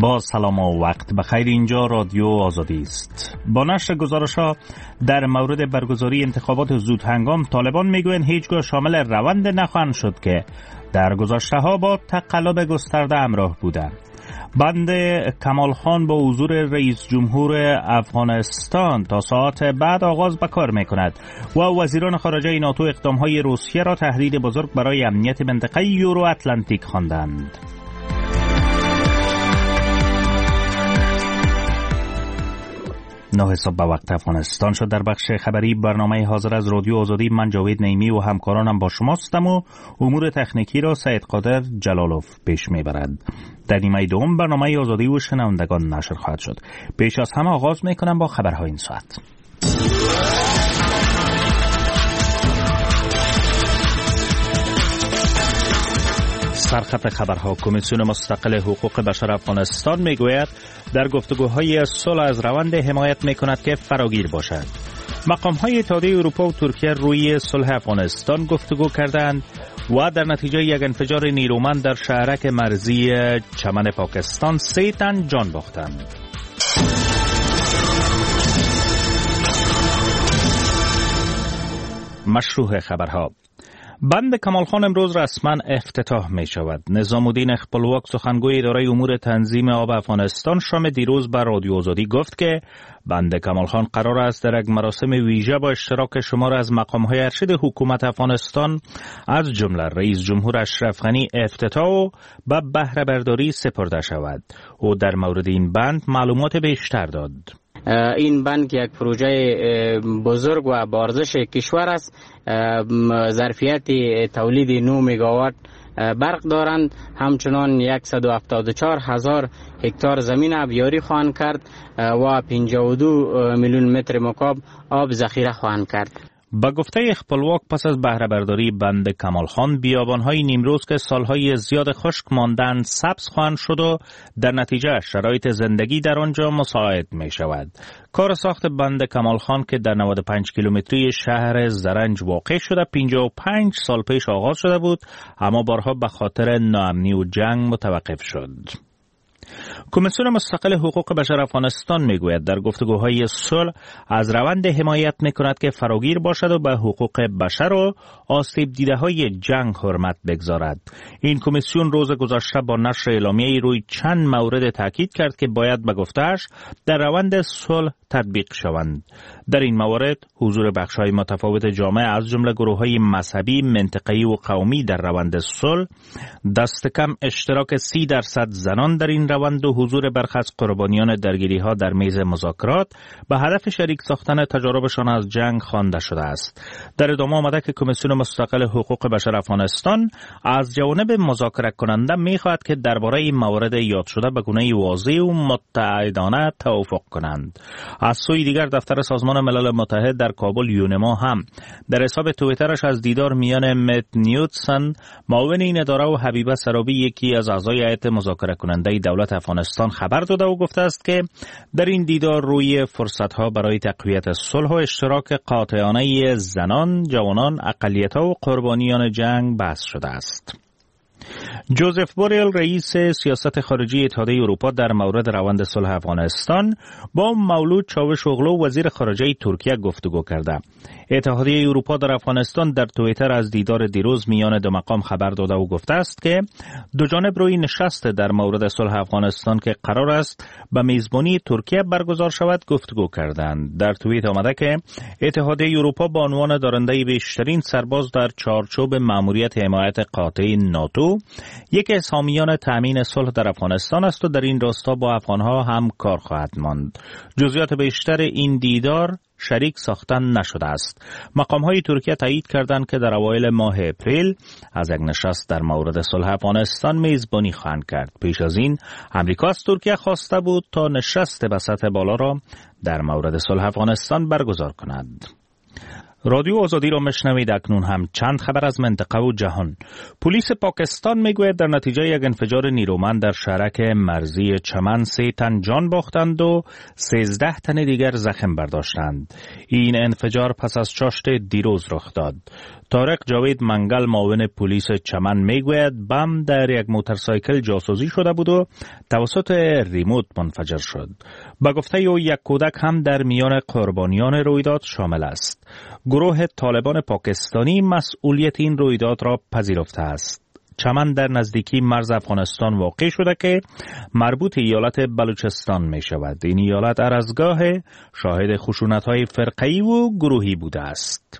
با سلام و وقت بخیر. اینجا رادیو آزادی است. با نشر گزارش‌ها در مورد برگزاری انتخابات زود هنگام، طالبان میگویند هیچگاه شامل روند نخواهند شد که در گذشته‌ها با تقلب گسترده همراه بودند. بند کمال خان با حضور رئیس جمهور افغانستان تا ساعت بعد آغاز به کار می‌کند و وزیران خارجه ناتو اقدام‌های روسیه را تهدید بزرگ برای امنیت منطقه یورو اتلانتیک خواندند. 9 صبح به وقت افغانستان شد. در بخش خبری برنامه حاضر از رادیو آزادی، من جاوید نعیمی و همکارانم با شماستم و امور تکنیکی را سید قادر جلالوف پیش میبرد. در نیمه دوم برنامه آزادی و شنوندگان نشر خواهد شد. پیش از همه آغاز میکنم با خبرهای این ساعت. سرخط خبرها. کمیسیون مستقل حقوق بشر افغانستان میگوید در گفتگوهای صلح از روند حمایت میکند که فراگیر باشد. مقام‌های اتحادیه اروپا و ترکیه روی صلح افغانستان گفتگو کردند و در نتیجه یک انفجار نیرومند در شهرک مرزی چمن پاکستان 3 تن جان باختند. مشروع خبرها. بند کمال خان امروز رسما افتتاح می شود. نظام الدین اخپلواک سخنگوی اداره امور تنظیم آب افغانستان شام دیروز به رادیو آزادی گفت که بند کمال خان قرار است در یک مراسم ویژه با اشتراک شمار از مقام‌های ارشد حکومت افغانستان از جمله رئیس جمهور اشرف غنی افتتاح و به بهره برداری سپرده شود. او در مورد این بند معلومات بیشتر داد. این بند یک پروژه بزرگ و با ارزش کشور است. ظرفیت تولید 9 مگاوات برق دارند. همچنان 174,000 هکتار زمین آبیاری خواهند کرد و 52 میلیون متر مکعب آب ذخیره خواهند کرد. با گفته اخپلواک پس از بهره برداری بند کمال خان، بیابان‌های نیمروز که سالهای زیاد خشک ماندن سبز خواهند شد و در نتیجه شرایط زندگی در آنجا مساعد می شود. کار ساخت بند کمال خان که در 95 کیلومتری شهر زرنج واقع شده 55 سال پیش آغاز شده بود، اما بارها به خاطر ناامنی و جنگ متوقف شد. کمیسیون مستقل حقوق بشر افغانستان میگوید در گفتگوهای صلح از روند حمایت میکند که فراگیر باشد و به حقوق بشر و آسیب دیده های جنگ حرمت بگذارد. این کمیسیون روز گذشته با نشر اعلامیه‌ای روی چند مورد تاکید کرد که باید به گفته‌اش در روند صلح تطبیق شوند. در این موارد حضور بخش‌های متفاوت جامعه از جمله گروه‌های مذهبی، منطقه‌ای و قومی در روند صلح، دست کم اشتراک 30% زنان در این روند و حضور برخی از قربانیان درگیری‌ها در میز مذاکرات به هدف شریک ساختن تجاربشان از جنگ خوانده شده است. در ادامه آمده که کمیسیون مستقل حقوق بشر افغانستان از جانب مذاکره کننده می‌خواهد که درباره این موارد یاد شده به گونه واضح و متعهدانه توافق کنند. از سوی دیگر دفتر سازمان ملل متحد در کابل یونما هم در حساب توییترش از دیدار میان مت نیوتسن معاون این اداره و حبیبه سرابی یکی از اعضای هیئت مذاکره کننده دولت افغانستان خبر داده و گفته است که در این دیدار روی فرصت‌ها برای تقویت صلح و اشتراک قاطعانه زنان، جوانان، اقلیت‌ها و قربانیان جنگ بحث شده است. جوزف بوریل رئیس سیاست خارجی اتحادیه اروپا در مورد روند صلح افغانستان با مولود چاوشوغلو وزیر خارجه ترکیه گفتگو کرده. اتحادیه اروپا در افغانستان در توییتر از دیدار دیروز میان دو مقام خبر داده و گفته است که دو جانب روی نشست در مورد صلح افغانستان که قرار است به میزبانی ترکیه برگزار شود گفتگو کردند. در توییت آمده که اتحادیه اروپا با عنوان دارنده بیشترین سرباز در چارچوب مأموریت حمایت قاطع ناتو یک از حامیان تامین صلح در افغانستان است و در این راستا با افغانها هم کار خواهد ماند. جزئیات بیشتر این دیدار شریک ساختن نشده است. مقام‌های ترکیه تایید کردند که در اوایل ماه اپریل از یک نشست در مورد صلح افغانستان میزبانی خواهند کرد. پیش از این امریکا از ترکیه خواسته بود تا نشست به سطح بالا را در مورد صلح افغانستان برگزار کند. رادیو آزادی را میشنوید. اکنون هم چند خبر از منطقه و جهان. پلیس پاکستان میگوید در نتیجه یک انفجار نیرومند در شهرک مرزی چمن 3 تن جان باختند و 13 تن دیگر زخم برداشتند. این انفجار پس از چاشت دیروز رخ داد. طارق جاوید منگل معاون پلیس چمن میگوید بم در یک موتورسایکل جاسوزی شده بود و توسط ریموت منفجر شد. با گفته او یک کودک هم در میان قربانیان رویداد شامل است. گروه طالبان پاکستانی مسئولیت این رویداد را پذیرفته است. چمن در نزدیکی مرز افغانستان واقع شده که مربوط ایالت بلوچستان می شود. این ایالت ارزگاه شاهد خشونت‌های فرقه‌ای و گروهی بوده است.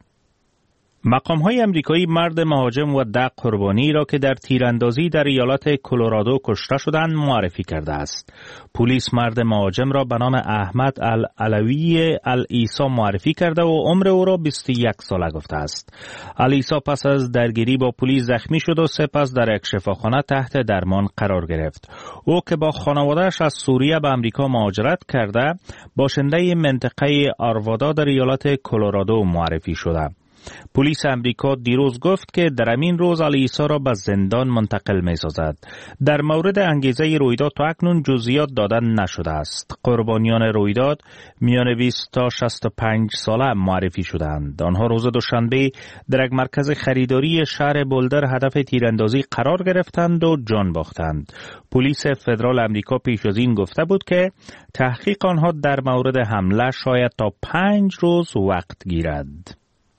مقام‌های امریکایی مرد مهاجم و 10 قربانی را که در تیراندازی در ایالت کلرادو کشته شدند معرفی کرده است. پلیس مرد مهاجم را به نام احمد العلوی العیسی معرفی کرده و عمر او را 21 ساله گفته است. العیسی پس از درگیری با پلیس زخمی شد و سپس در یک شفاخانه تحت درمان قرار گرفت. او که با خانواده‌اش از سوریه به امریکا مهاجرت کرده، باشنده منطقه آروادا در ایالت کلرادو معرفی شده. پلیس امریکا دیروز گفت که در همین روز العیسی را به زندان منتقل می سازد. در مورد انگیزه رویداد تا اکنون جزئیات دادن نشده است. قربانیان رویداد میان 20 تا 65 ساله معرفی شدند. آنها روز دوشنبه در یک مرکز خریداری شهر بولدر هدف تیراندازی قرار گرفتند و جان باختند. پلیس فدرال امریکا پیش از این گفته بود که تحقیق آنها در مورد حمله شاید تا 5 روز وقت گیرد.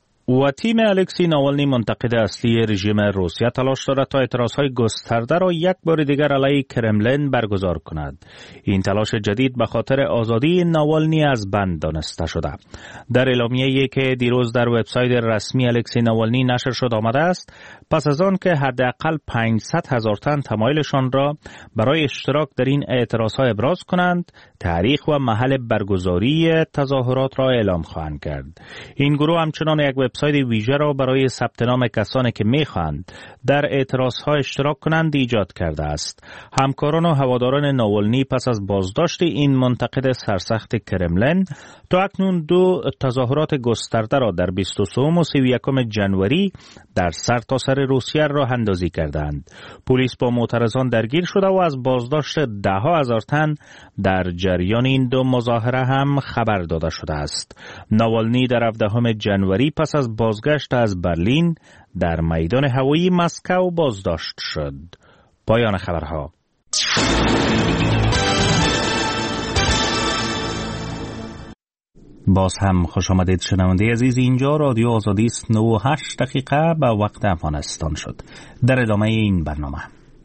و تیم الکسی ناوالنی منتقد اصلی رژیم روسیه تلاش دارد تا اعتراضهای گسترده را یک بار دیگر علیه کرملین برگزار کند. این تلاش جدید به خاطر آزادی ناوالنی از بند دانسته شده. در اعلامیه‌ای که دیروز در وبسایت رسمی الکسی ناوالنی نشر شد آمده است، پس از آن که حداقل 500,000 تن تمایلشان را برای اشتراک در این اعتراضها ابراز کنند، تاریخ و محل برگزاری تظاهرات را اعلام خواهند کرد. این گروه همچنان یک وبسایت ویژه را برای ثبت نام کسانی که می‌خواهند در اعتراضها اشتراک کنند ایجاد کرده است. همکاران و هواداران ناوالنی پس از بازداشت این منتقد سرسخت کرملین تا اکنون 2 تظاهرات گسترده را در 23 و 31 جنوری در سرتاسر روسیه راه اندازی کردند. پلیس با معترضان درگیر شده و از بازداشت 10,000 تن در جریان این 2 مظاهره هم خبر داده شده است. ناوالنی در 17 جنوری پس از بازگشت از برلین در میدان هوایی مسکو بازداشت شد. پایان خبرها. باز هم خوش آمدید شنونده عزیز. اینجا رادیو آزادی است. 9:08 دقیقه به وقت افغانستان شد. در ادامه این برنامه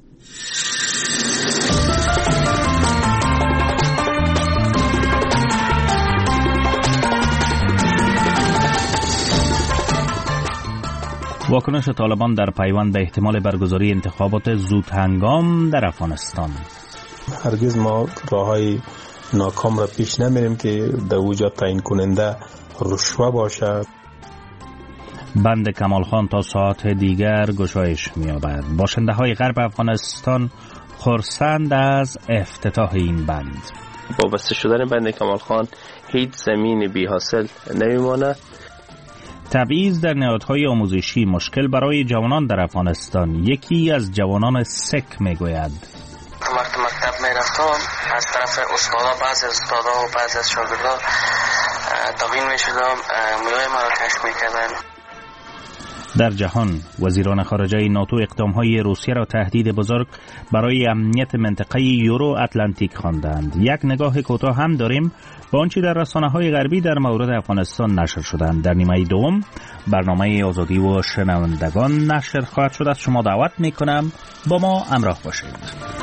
واکنش طالبان در پیوند به احتمال برگزاری انتخابات زود هنگام در افغانستان. هرگز ما راههای ناکام را پیش نمیریم که در اوجا تعیین کننده رشوه باشه. بند کمال خان تا ساعت دیگر گشایش می‌یابد. باشنده های غرب افغانستان خرسند از افتتاح این بند. با بسته شدن بند کمال خان هیچ زمین بی حاصل نمیماند. تبعیض در نهادهای آموزشی مشکل برای جوانان در افغانستان. یکی از جوانان سک میگوید وقتی مکتب میرفتم از طرف استادا، بعضی از استادا و بعضی از شاگردا توهین میشدم، موی مرا کشف میکردن. در جهان وزیران خارجه ناتو اقدامهای روسیه را تهدید بزرگ برای امنیت منطقه یورو اتلانتیک خواندند. یک نگاه کوتاه هم داریم به آنچه در رسانه‌های غربی در مورد افغانستان نشر شدند. در نیمه دوم برنامه آزادی و شنوندگان نشر خواهد شد. از شما دعوت میکنم با ما همراه باشید.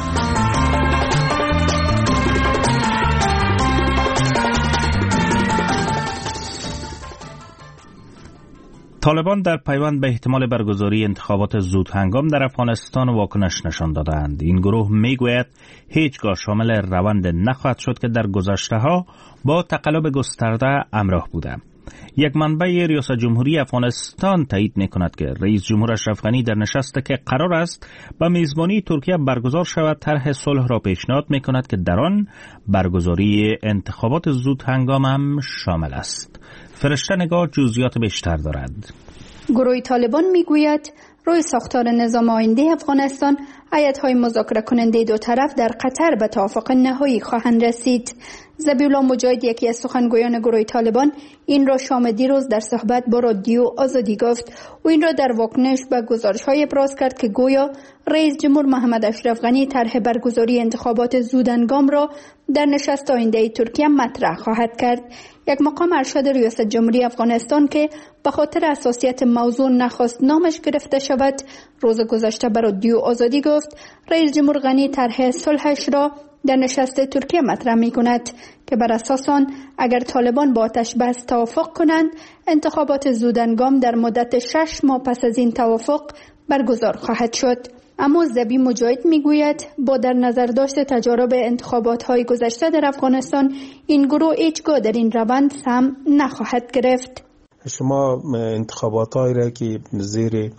طالبان در پیوند به احتمال برگزاری انتخابات زود هنگام در افغانستان واکنش نشان دادند. این گروه میگوید هیچگاه شامل روند نخواهد شد که در گذشته‌ها با تقلب گسترده همراه بوده. یک منبع ریاست جمهوری افغانستان تایید می‌کند که رئیس جمهور اشرف غنی در نشستی که قرار است به میزبانی ترکیه برگزار شود طرح صلح را پیشنهاد می‌کند که در آن برگزاری انتخابات زود هنگام هم شامل است. فرشته نگار جزئیات بیشتر دارد. گروه طالبان میگوید روی ساختار نظام آینده افغانستان هیئت‌های مذاکره کننده دو طرف در قطر به توافق نهایی خواهند رسید. ذبیح‌الله مجاهد، یکی از سخنگویان گروه طالبان، این را شام دیروز در صحبت با رادیو آزادی گفت و این را در واکنش به گزارش‌های ابراز کرد که گویا رئیس جمهور محمد اشرف غنی طرح برگزاری انتخابات زودهنگام را در نشست آینده ترکیه مطرح خواهد کرد. یک مقام ارشد ریاست جمهوری افغانستان که به خاطر حساسیت موضوع نخواست نامش گرفته شود، روز گذشته به رادیو آزادی گفت رئیس جمهور غنی طرح صلحش را در نشست ترکیه مطرح می کند که بر اساس آن اگر طالبان با آتش بس توافق کنند انتخابات زودهنگام در مدت 6 ماه پس از این توافق برگزار خواهد شد. اما ذبیح مجاهد میگوید با در نظر داشت تجارب انتخابات های گذشته در افغانستان این گروه هیچگاه در این روند سهم نخواهد گرفت. شما انتخابات هایی را که زیر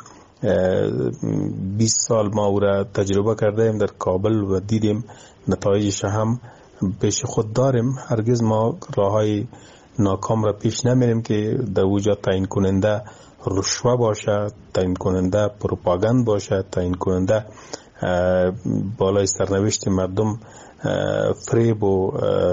20 سال ما او را تجربه کردیم در کابل و دیدیم نتایجش هم پیش خود داریم. هرگز ما راه های ناکام را پیش نمیریم که در اوجا تعیین کننده رشوه باشه، تعیین کننده پروپاگاند باشه، تعیین کننده بالای سرنوشت مردم فریب و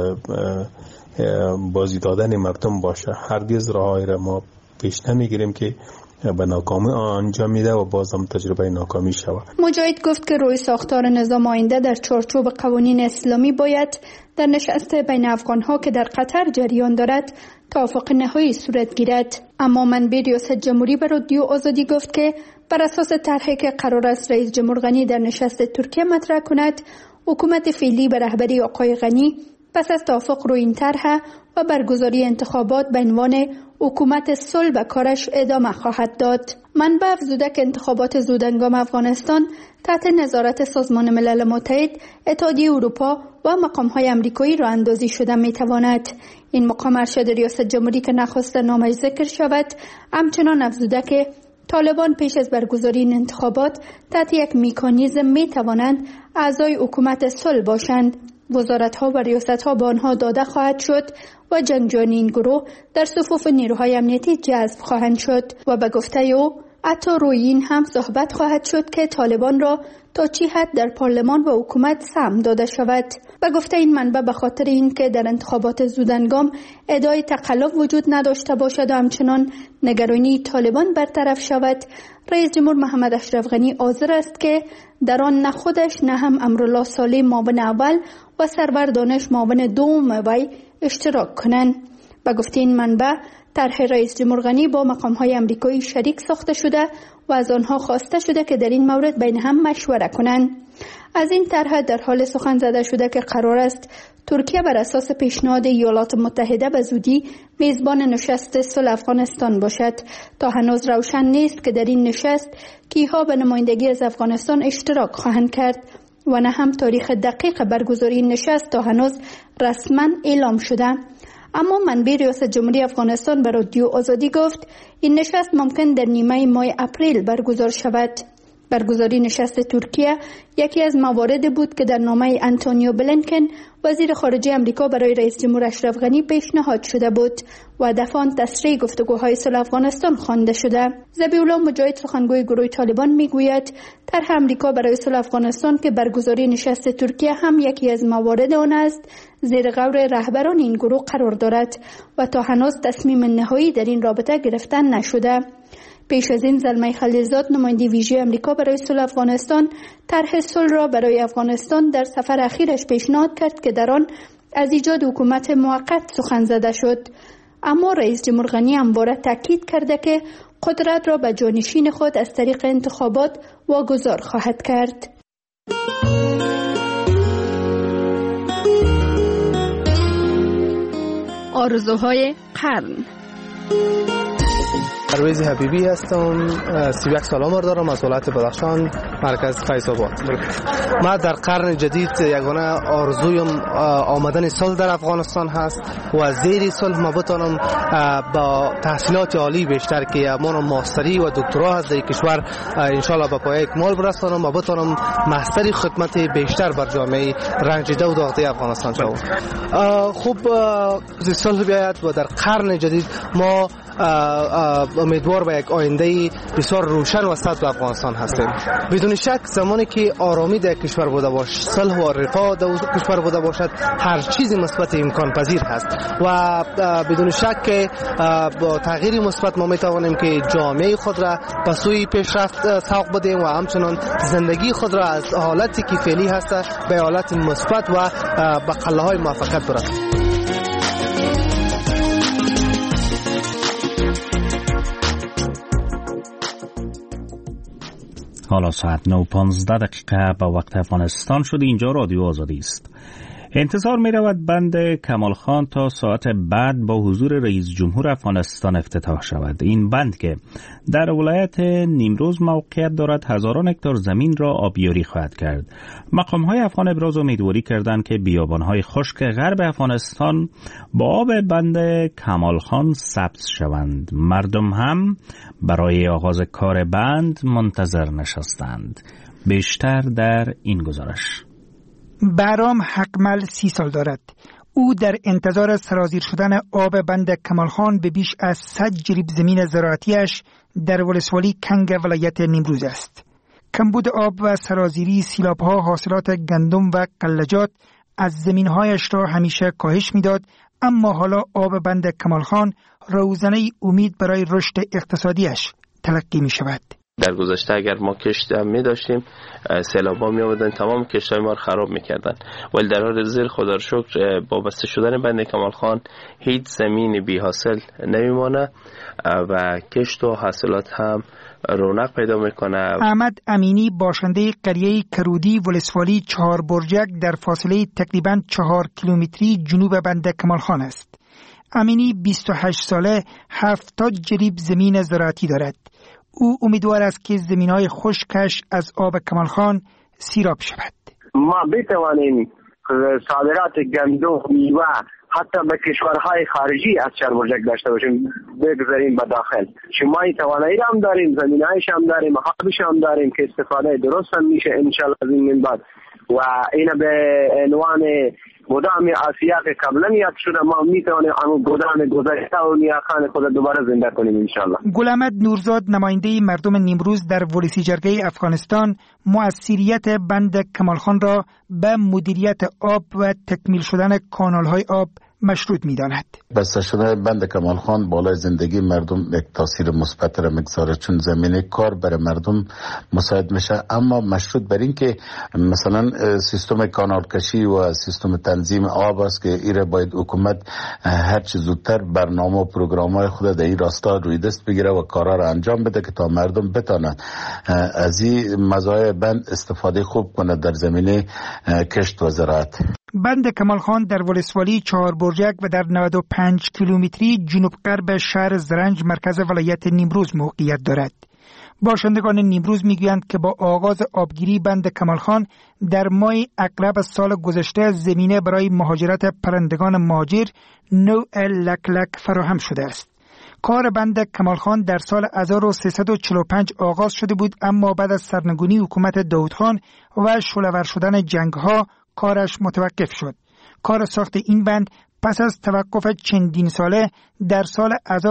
بازی دادن مردم باشه. هرگز راهی را ما پیش نمیگیریم که به ناکامی انجام میده و بازم تجربه ناکامی شود. مجاهد گفت که روی ساختار نظام آینده در چارچوب قوانین اسلامی باید در نشست بین افغانها که در قطر جریان دارد توافق نهایی صورت گیرد. اما منبع ریاست جمهوری به رادیو آزادی گفت که بر اساس طرحی که قرار است رئیس جمهور غنی در نشست ترکیه مطرح کند، حکومت فعلی به رهبری آقای غنی پس از توافق روی این طرح و برگزاری انتخابات به عنوان حکومت صلح به کارش ادامه خواهد داد. منبع افزوده که انتخابات زودهنگام افغانستان تحت نظارت سازمان ملل متحد، اتحادیه اروپا و مقام‌های آمریکایی راه اندازی شده می‌تواند. این مقام ارشد ریاست جمهوری که نخواست نامش ذکر شود، همچنان افزوده که طالبان پیش از برگزاری این انتخابات تحت یک مکانیزم می‌توانند اعضای حکومت صلح باشند. وزارت‌ها و ریاست‌ها به آنها داده خواهد شد و جنگجویان این گروه در صفوف نیروهای امنیتی جذب خواهند شد و به گفته او حتی روی این هم صحبت خواهد شد که طالبان را تا چی حد در پارلمان و حکومت سهم داده شود. به گفته این منبع به خاطر این که در انتخابات زودهنگام ادعای تقلب وجود نداشته باشد و همچنان نگرانی طالبان برطرف شود، رئیس جمهور محمد اشرف غنی حاضر است که در آن نه خودش نه هم امرالله صالح معاون اول و سرور دانش معاون دوم وی اشتراک کنند. به گفته این منبع طرح رئیس جمهور غنی با مقام‌های آمریکایی شریک ساخته شده و از آنها خواسته شده که در این مورد بین هم مشوره کنند. از این طرح در حال سخن زده شده که قرار است ترکیه بر اساس پیشنهاد ایالات متحده به زودی میزبان نشست صلح افغانستان باشد. تا هنوز روشن نیست که در این نشست کیها به نمایندگی از افغانستان اشتراک خواهند کرد و نه هم تاریخ دقیق برگزاری این نشست تا هنوز رسما اعلام شده. اما منبع ریاست جمهوری افغانستان به رادیو آزادی گفت این نشست ممکن در نیمه ماه اپریل برگزار شود. برگزاری نشست ترکیه یکی از موارد بود که در نامه آنتونیو بلینکن وزیر خارجه آمریکا برای رئیس جمهور اشرف غنی پیشنهاد شده بود و دفعاً تسریع گفتگوهای صلح افغانستان خوانده شده. ذبیح‌الله مجاهد سخنگوی گروه طالبان میگوید طرح آمریکا برای صلح افغانستان که برگزاری نشست ترکیه هم یکی از موارد آن است زیر غور رهبران این گروه قرار دارد و تا هنوز تصمیم نهایی در این رابطه گرفتن نشده. پیش از این زلمه خلیلزاد نماینده ویژه آمریکا برای صلح افغانستان طرح صلح را برای افغانستان در سفر اخیرش پیشنهاد کرد که در آن از ایجاد حکومت موقت سخن زده شد. اما رئیس جمهور غنی همواره تاکید کرده که قدرت را به جانشین خود از طریق انتخابات واگذار خواهد کرد. آرزوهای قرن. پرویز حبیبی هستم، 31 سال عمر دارم، از ولایت بدخشان، مرکز فیض‌آباد. ما در قرن جدید یگانه آرزویم آمدن صلح در افغانستان هست و زیر صلح ما بتونم با تحصیلات عالی بیشتر که من ماستری و دکترا هست در کشور ان شاء الله به پایه اکمال برسانم و بتونم محضر خدمت بیشتر بر جامعه رنجیده و داغده افغانستان شوم. خوب صلح بیاید و در قرن جدید ما امیدوار به یک آینده بسیار روشن و سطح افغانستان هستیم. بدون شک زمانی که آرامی در کشور بوده باشد، صلح و رفاه در کشور بوده باشد، هر چیزی مثبت امکان پذیر هست و بدون شک که با تغییر مثبت ما میتوانیم که جامعه خود را به سوی پیشرفت سوق بدیم و همچنان زندگی خود را از حالتی که فعلی هست به حالت مثبت و به قله‌های موفقیت برسانیم. حالا ساعت 9:15 به وقت افغانستان شد. اینجا رادیو آزادی است. انتظار می رود بند کمال خان تا ساعت بعد با حضور رئیس جمهور افغانستان افتتاح شود. این بند که در ولایت نیمروز موقعیت دارد هزاران هکتار زمین را آبیاری خواهد کرد. مقام‌های افغان ابراز امیدواری کردند که بیابان‌های خشک غرب افغانستان با آب بند کمال خان سبز شوند. مردم هم برای آغاز کار بند منتظر نشستند. بیشتر در این گزارش. بهرام حقمل 30 سال دارد. او در انتظار سرازیر شدن آب بند کمال خان به بیش از 100 جریب زمین زراعتیش در ولسوالی کنگ ولایت نیمروز است. کمبود آب و سرازیری سیلاب‌ها حاصلات گندم و قلجات از زمین‌هایش را همیشه کاهش می‌داد، اما حالا آب بند کمال خان روزنه امید برای رشد اقتصادیش تلقی می‌شود. در گذشته اگر ما کشت هم می داشتیم، سیلاب‌ها می آمدن تمام کشت‌های ما رو خراب می‌کردن، ولی در حال حاضر خدا رو شکر با بسته شدن بند کمال خان هیچ زمین بی حاصل نمیمانه و کشت و حاصلات هم رونق پیدا میکنه. احمد امینی باشنده قریه کرودی ولسوالی 4 برجک در فاصله تقریباً 4 کیلومتری جنوب بند کمال خان است. امینی 28 ساله 70 جریب زمین زراعتی دارد. او امیدوار است که زمین‌های خشکش از آب کمال خان سیراب شود. ما بتوانیم صادرات گندم، میوه حتی به کشورهای خارجی از چربرجک داشته باشیم، بگذاریم به داخل. شما این توانایی هم داریم، زمینهایش هم داریم، آبش هم داریم که استفاده درست هم میشه انشالله از این من بعد. و این به عنوان گودام آسیا که قبلا یاد شده، ما میتوانیم همون گودام گذشته و نیاخان خود دوباره زنده کنیم انشالله. گل احمد نورزاد نماینده مردم نیمروز در ولسی جرگه افغانستان مؤثریت بند کمال خان را به مدیریت آب و تکمیل شدن کانال‌های آب مشروط می‌داند. بسته شدن بند کمال خان بالای زندگی مردم یک تاثیر مثبت را می‌گذاره، چون زمینه کار برای مردم مساعد میشه، اما مشروط بر این که مثلا سیستم کانال کشی و سیستم تنظیم آب است که ایره باید حکومت هر چه زودتر برنامه و پروگرام‌های خود در این راستا روی دست بگیره و کارا را انجام بده که تا مردم بتانند از این مزایای بند استفاده خوب کنند در زمینه کشت و زراعت. بند کمال خان در ولسوالی 4 برجک و در 95 کیلومتری جنوب غرب شهر زرنج مرکز ولایت نیمروز موقعیت دارد. باشندگان نیمروز میگویند که با آغاز آبگیری بند کمال خان در ماه اغلب سال گذشته زمینه برای مهاجرت پرندگان مهاجر نوع لک فراهم شده است. کار بند کمال خان در سال 1345 آغاز شده بود، اما بعد از سرنگونی حکومت داود خان و شعله‌ور شدن جنگ‌ها کارش متوقف شد. کار ساخت این بند پس از توقف چندین ساله در سال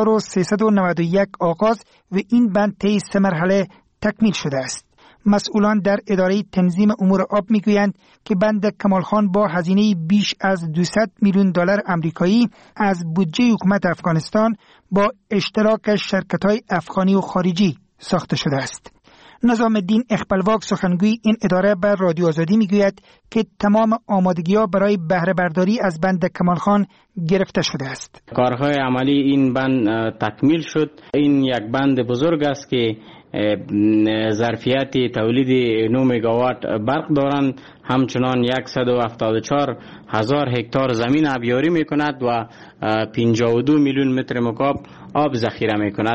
1391 آغاز و این بند طی 3 مرحله تکمیل شده است. مسئولان در اداره تنظیم امور آب میگویند که بند کمال خان با هزینه بیش از 200 میلیون دلار آمریکایی از بودجه حکومت افغانستان با اشتراک شرکت‌های افغانی و خارجی ساخته شده است. نظام الدین اخبلواک سخنگوی این اداره به رادیو آزادی میگوید که تمام آمادگی‌ها برای بهره برداری از بند کمال خان گرفته شده است. کارهای عملی این بند تکمیل شد. این یک بند بزرگ است که ظرفیت تولید 9 مگاوات برق دارند، همچنان 174 هزار هکتار زمین آبیاری می کند و 52 میلیون متر مکعب آب ذخیره می کند.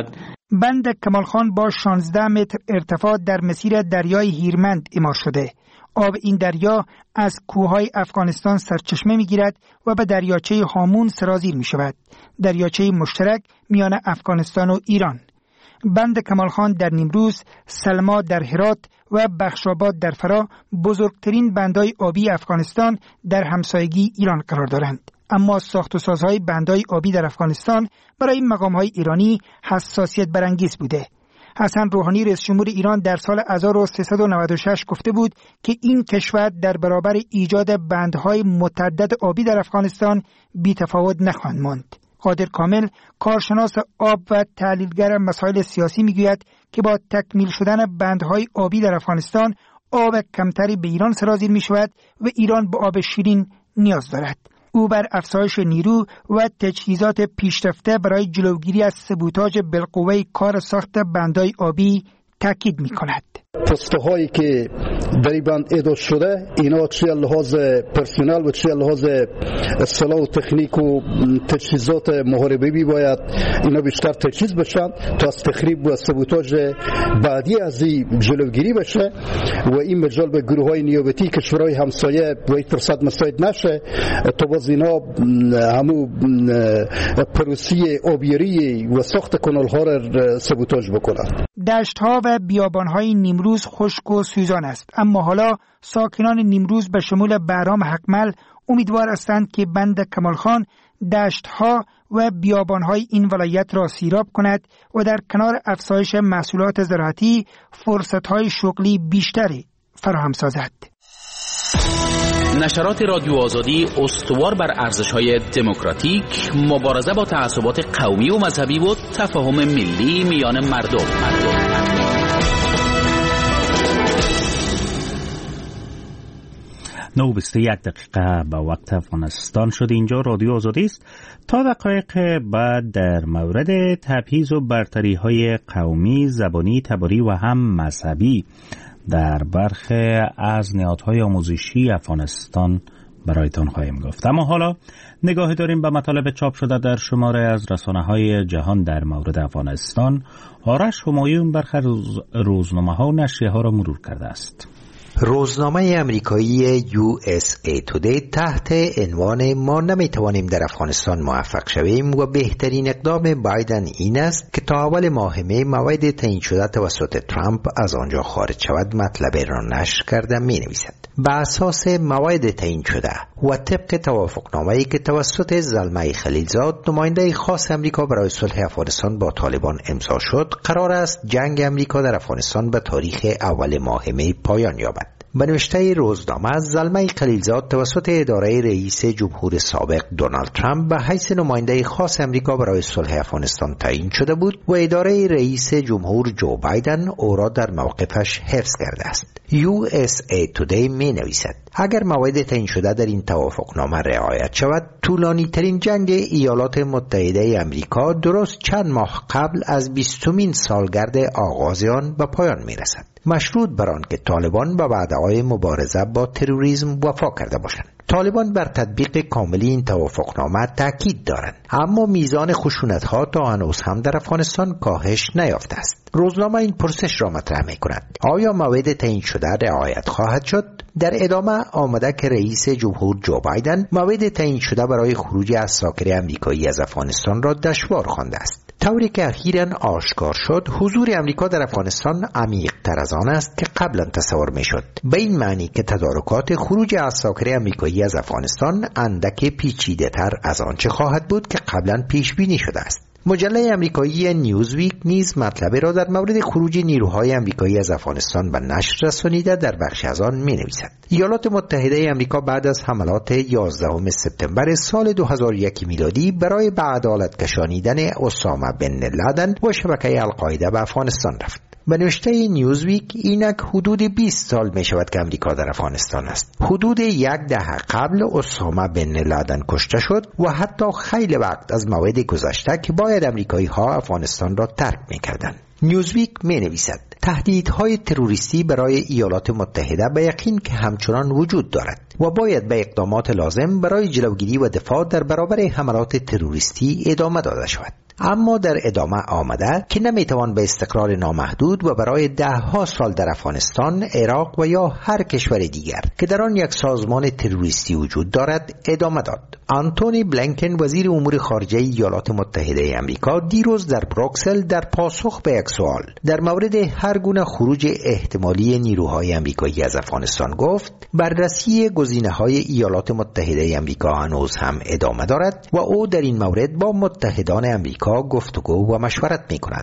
بند کمالخان با 16 متر ارتفاع در مسیر دریای هیرمند اعمار شده. آب این دریا از کوههای افغانستان سرچشمه می‌گیرد و به دریاچه هامون سرازیر می‌شود، دریاچه مشترک میان افغانستان و ایران. بند کمالخان در نیمروز، سلما در هرات و بخشاباد در فرا بزرگترین بندهای آبی افغانستان در همسایگی ایران قرار دارند. اما ساخت و سازهای بندهای آبی در افغانستان برای مقامهای ایرانی حساسیت برانگیز بوده. حسن روحانی رئیس جمهور ایران در سال 1396 گفته بود که این کشور در برابر ایجاد بندهای متعدد آبی در افغانستان بی‌تفاوت نخواهد ماند. قادر کامل، کارشناس آب و تحلیلگر مسائل سیاسی میگوید که با تکمیل شدن بندهای آبی در افغانستان آب کمتری به ایران سرازیر می شود و ایران به آب شیرین نیاز دارد. او بر افزایش نیرو و تجهیزات پیشرفته برای جلوگیری از سبوتاژ بالقوه کار ساخت بندهای آبی تاکید می کند. پسته هایی که در این بند اعداد شده اینا چه لحاظ پرسنل و چه لحاظ اصطلاح و تکنیک و تجهیزات محاربه‌ای باید اینا بیشتر تجهیز بشن تا از تخریب و سبوتاژ بعدی از این جلوگیری بشه و این مجال به گروه های نیابتی کشورهای همسایه و این فرصت مساعد نشه تا باز اینا همو پروسی آبیاری و ساخت کانال ها را سبوتاژ بکنن. دشت ها و بیابان های نیمروز خشک و سوزان است، اما حالا ساکنان نیمروز به شمول بهرام حقمل امیدوار هستند که بند کمالخان دشت ها و بیابان های این ولایت را سیراب کند و در کنار افزایش محصولات زراعتی فرصت های شغلی بیشتری فراهم سازد. نشرات رادیو آزادی استوار بر ارزش‌های دموکراتیک، مبارزه با تعصبات قومی و مذهبی و تفاهم ملی میان مردم. 9:21 به وقت افغانستان شد. اینجا رادیو آزادی است. تا دقایق بعد در مورد تبعیض و برتری‌های قومی، زبانی، تباری و هم مذهبی در برخی از نهادهای آموزشی افغانستان برایتان خواهیم گفت. اما حالا نگاهی داریم به مطالب چاپ شده در شماره از رسانه‌های جهان در مورد افغانستان. آرش همایون برخی روزنامه‌ها و نشریه‌ها را مرور کرده است. روزنامه امریکایی USA Today تحت عنوان ما نمیتوانیم در افغانستان موفق شویم و بهترین اقدام بایدن این است که تا اول ماه می موعد تعیین شده توسط ترامپ از آنجا خارج شود مطلب را نشر کرده می نویسد. به اساس موعد تعیین شده و طبق توافقنامه‌ای که توسط زلمه خلیلزاد نماینده خاص امریکا برای صلح افغانستان با طالبان امضا شد، قرار است جنگ امریکا در افغانستان به تاریخ اول ماه می پایان یابد. به نوشته روزنامه، زلمه خلیلزاد توسط اداره رئیس جمهور سابق دونالد ترامپ به حیث نماینده خاص امریکا برای صلح افغانستان تعیین شده بود و اداره رئیس جمهور جو بایدن او را در موقفش حفظ کرده است. USA Today می نویسد اگر موعد تعیین شده در این توافقنامه رعایت شود، طولانی ترین جنگ ایالات متحده امریکا درست چند ماه قبل از 20مین سالگرد آغاز آن به پایان می رسد، مشروط بر آن که طالبان به وعده‌های مبارزه با تروریسم وفا کرده باشند. طالبان بر تطبیق کاملی این توافقنامه تاکید دارند، اما میزان خشونت‌ها تا هنوز هم در افغانستان کاهش نیافته است. روزنامه این پرسش را مطرح می‌کند: آیا موعد تعیین شده رعایت خواهد شد؟ در ادامه آمده که رئیس جمهور جو بایدن موعد تعیین شده برای خروج عساکر امریکایی از افغانستان را دشوار خوانده است، طوری که اخیراً آشکار شد حضور امریکا در افغانستان عمیق‌تر از آن است که قبلا تصور می‌شد، به این معنی که تدارکات خروج عساکر امریکایی از افغانستان اندک پیچیده‌تر از آنچه خواهد بود که قبلا پیش بینی شده است. مجله امریکایی نیوزویک نیز مطلبی را در مورد خروج نیروهای امریکایی از افغانستان به نشر رسانیده در بخش از آن می‌نویسد: ایالات متحده امریکا بعد از حملات 11 سپتامبر سال 2001 میلادی برای به عدالت کشانیدن اسامه بن لادن و شبکه القاعده به افغانستان رفت. به نوشته نیوزویک اینک حدود 20 سال می شود که امریکا در افغانستان است. حدود 10 دهه قبل اسامه بن لادن کشته شد و حتی خیلی وقت از موعد گذشته که باید امریکایی ها افغانستان را ترک می کردند. نیوزویک می نویسد تهدیدهای تروریستی برای ایالات متحده به یقین که همچنان وجود دارد و باید به اقدامات لازم برای جلوگیری و دفاع در برابر حملات تروریستی ادامه داده شود. اما در ادامه آمده که نمیتوان به استقرار نامحدود و برای 10 سال در افغانستان، عراق و یا هر کشور دیگر که در آن یک سازمان تروریستی وجود دارد ادامه داد. آنتونی بلینکن وزیر امور خارجه ایالات متحده آمریکا دیروز در بروکسل در پاسخ به یک سوال در مورد هر گونه خروج احتمالی نیروهای آمریکایی از افغانستان گفت بررسی گزینه‌های ایالات متحده آمریکا هنوز هم ادامه دارد و او در این مورد با متحدان آمریکا گفتگو و مشورت می‌کند.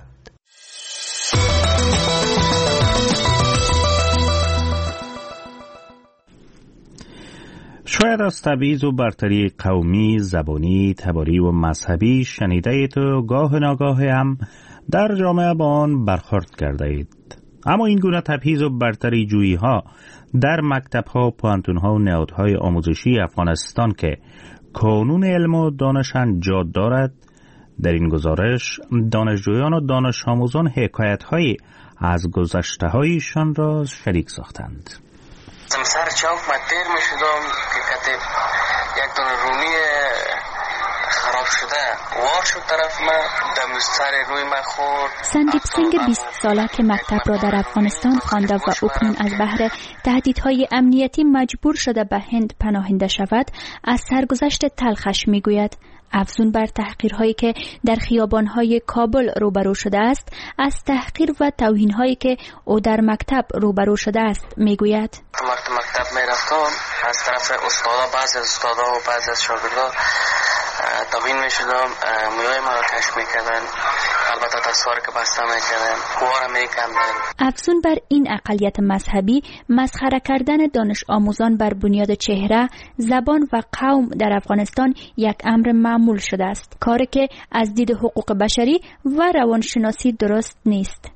شاید از تبعیض و برتری قومی، زبانی، تباری و مذهبی شنیده اید و گاه ناگاه هم در جامعه با آن برخورد کرده اید. اما این گونه تبعیض و برتری جویی ها در مکتب ها، پوهنتون ها و نهادهای آموزشی افغانستان که کانون علم و دانش جاد دارد، در این گزارش دانشجویان و دانش آموزان حکایت های از گذشته هایشان را شریک ساختند. سر چوک من دیر می شدم که کتب یک دونه رومی خراب شده وار شد طرف من دم سر روی من خورد. سندیپ سینگ 20 ساله که مکتب را در افغانستان خوانده و اکنون از بحر تهدیدهای امنیتی مجبور شده به هند پناهنده شود، از سرگذشت تلخش می گوید. افزون بر تحقیرهایی که در خیابانهای کابل روبرو شده است، از تحقیر و توهینهایی که او در مکتب روبرو شده است میگوید. مکتب میرفتم، از طرف استادا، بعضی از استادا و بعضی از شاگردا توهین میشدم، مویای ما را کش میکردن، البته دستار که بسته میکردن، کوار میکندن. افزون بر این اقلیت مذهبی، مسخره کردن دانش آموزان بر بنیاد چهره، زبان و قوم در افغانستان یک امر معمول شده است، کاری که از دید حقوق بشری و روانشناسی درست نیست.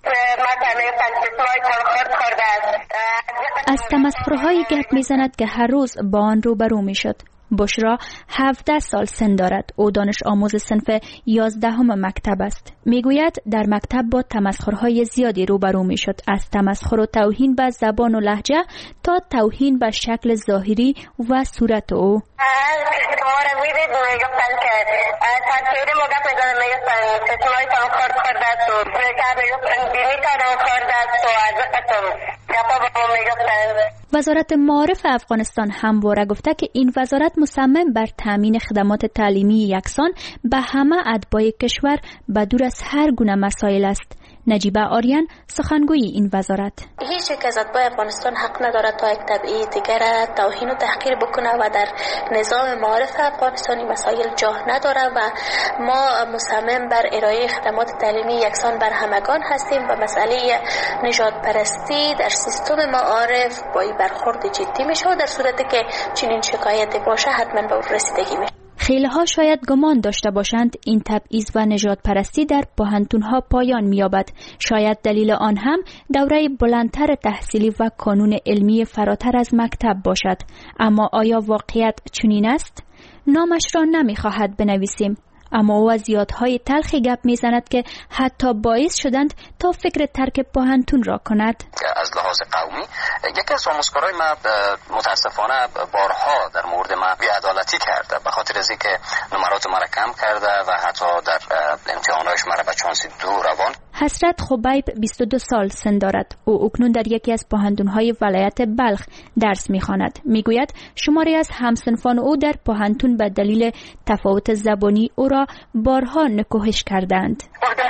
از تمسخرهای گپ میزند که هر روز با آن روبرو میشد. بشرا 17 سال سن دارد. او دانش آموز صنف 11 مکتب است. میگوید در مکتب با تمسخرهای زیادی روبرو میشد، از تمسخر و توهین به زبان و لهجه تا توهین به شکل ظاهری و صورت او. وزارت معارف افغانستان همواره گفته که این وزارت مصمم بر تامین خدمات تعلیمی یکسان به همه اتباع کشور بدور از هر گونه مسائل است. نجیبه آریان سخنگوی این وزارت: هیچ یک از اتباع افغانستان حق ندارد تا یک تبعیض دیگر توهین و تحقیر بکنه و در نظام معارف افغانستانی مسائل جا نداره و ما مصمم بر ارائه خدمات تعلیمی یکسان بر همگان هستیم و مسئله نژاد پرستی در سیستم معارف با برخورد جدی میشه و در صورتی که چنین شکایتی باشه حتما به رسیدگی میشه. خیلی‌ها شاید گمان داشته باشند این تبعیض و نژاد پرستی در پوهنتون‌ها پایان می‌یابد. شاید دلیل آن هم دوره بلندتر تحصیلی و کانون علمی فراتر از مکتب باشد. اما آیا واقعیت چنین است؟ نامش را نمی‌خواهد بنویسیم، اما او از یادهای تلخی گپ میزند که حتی باعث شدند تا فکر ترک پوهنتون را کند. از لحاظ قومی یکی از آموزگارای ما متاسفانه بارها در مورد ما بی‌عدالتی کرده، به خاطر از اینکه نمرات ما را کم کرده و حتی در امتحاناتش ما را به چانس 2 روان. حسرت خبیب 22 سال سن دارد. او اکنون در یکی از پوهنتون‌های ولایت بلخ درس می‌خواند. میگوید شماری از همسنفان او در پوهنتون به دلیل تفاوت زبانی او را بارها نکوهش کردند.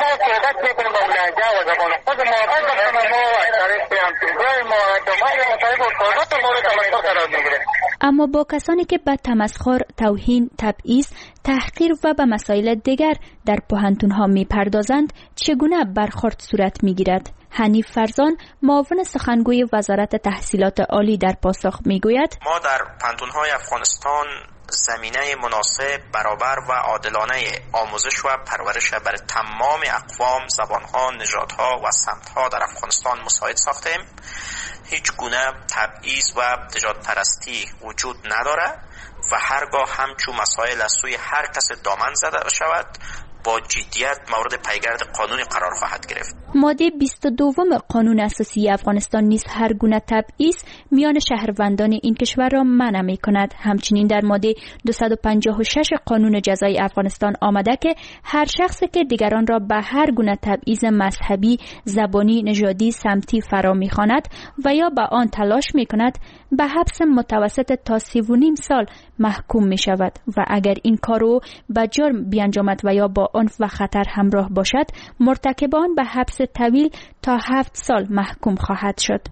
اما با کسانی که به تمسخر، توهین، تبعیض، تحقیر و به مسائل دیگر در پوهنتون‌ها می‌پردازند، چگونه برخورد صورت می‌گیرد؟ حنیف فرزان، معاون سخنگوی وزارت تحصیلات عالی، در پاسخ می‌گوید: ما در پوهنتون‌های افغانستان زمینه مناسب، برابر و عادلانه آموزش و پرورش برای تمام اقوام، زبانها، نژادها و سمتها در افغانستان مساعد ساختیم. هیچ گونه تبعیض و نژاد پرستی وجود نداره و هرگاه همچون مسائل از سوی هر کس دامن زده شود با جدیت مورد پیگرد قانونی قرار خواهد گرفت. ماده 22 قانون اساسی افغانستان نیز هر گونه تبعیض میان شهروندان این کشور را منع می‌کند. همچنین در ماده 256 قانون جزای افغانستان آمده که هر شخصی که دیگران را به هر گونه تبعیض مذهبی، زبانی، نژادی، سمتی فرا می‌خواند و یا به آن تلاش می‌کند به حبس متوسط تا 3.5 سال محکوم می‌شود و اگر این کارو به جرم بیانجامد و یا با عنف و خطر همراه باشد، مرتکبان به حبس طویل تا 7 سال محکوم خواهد شد.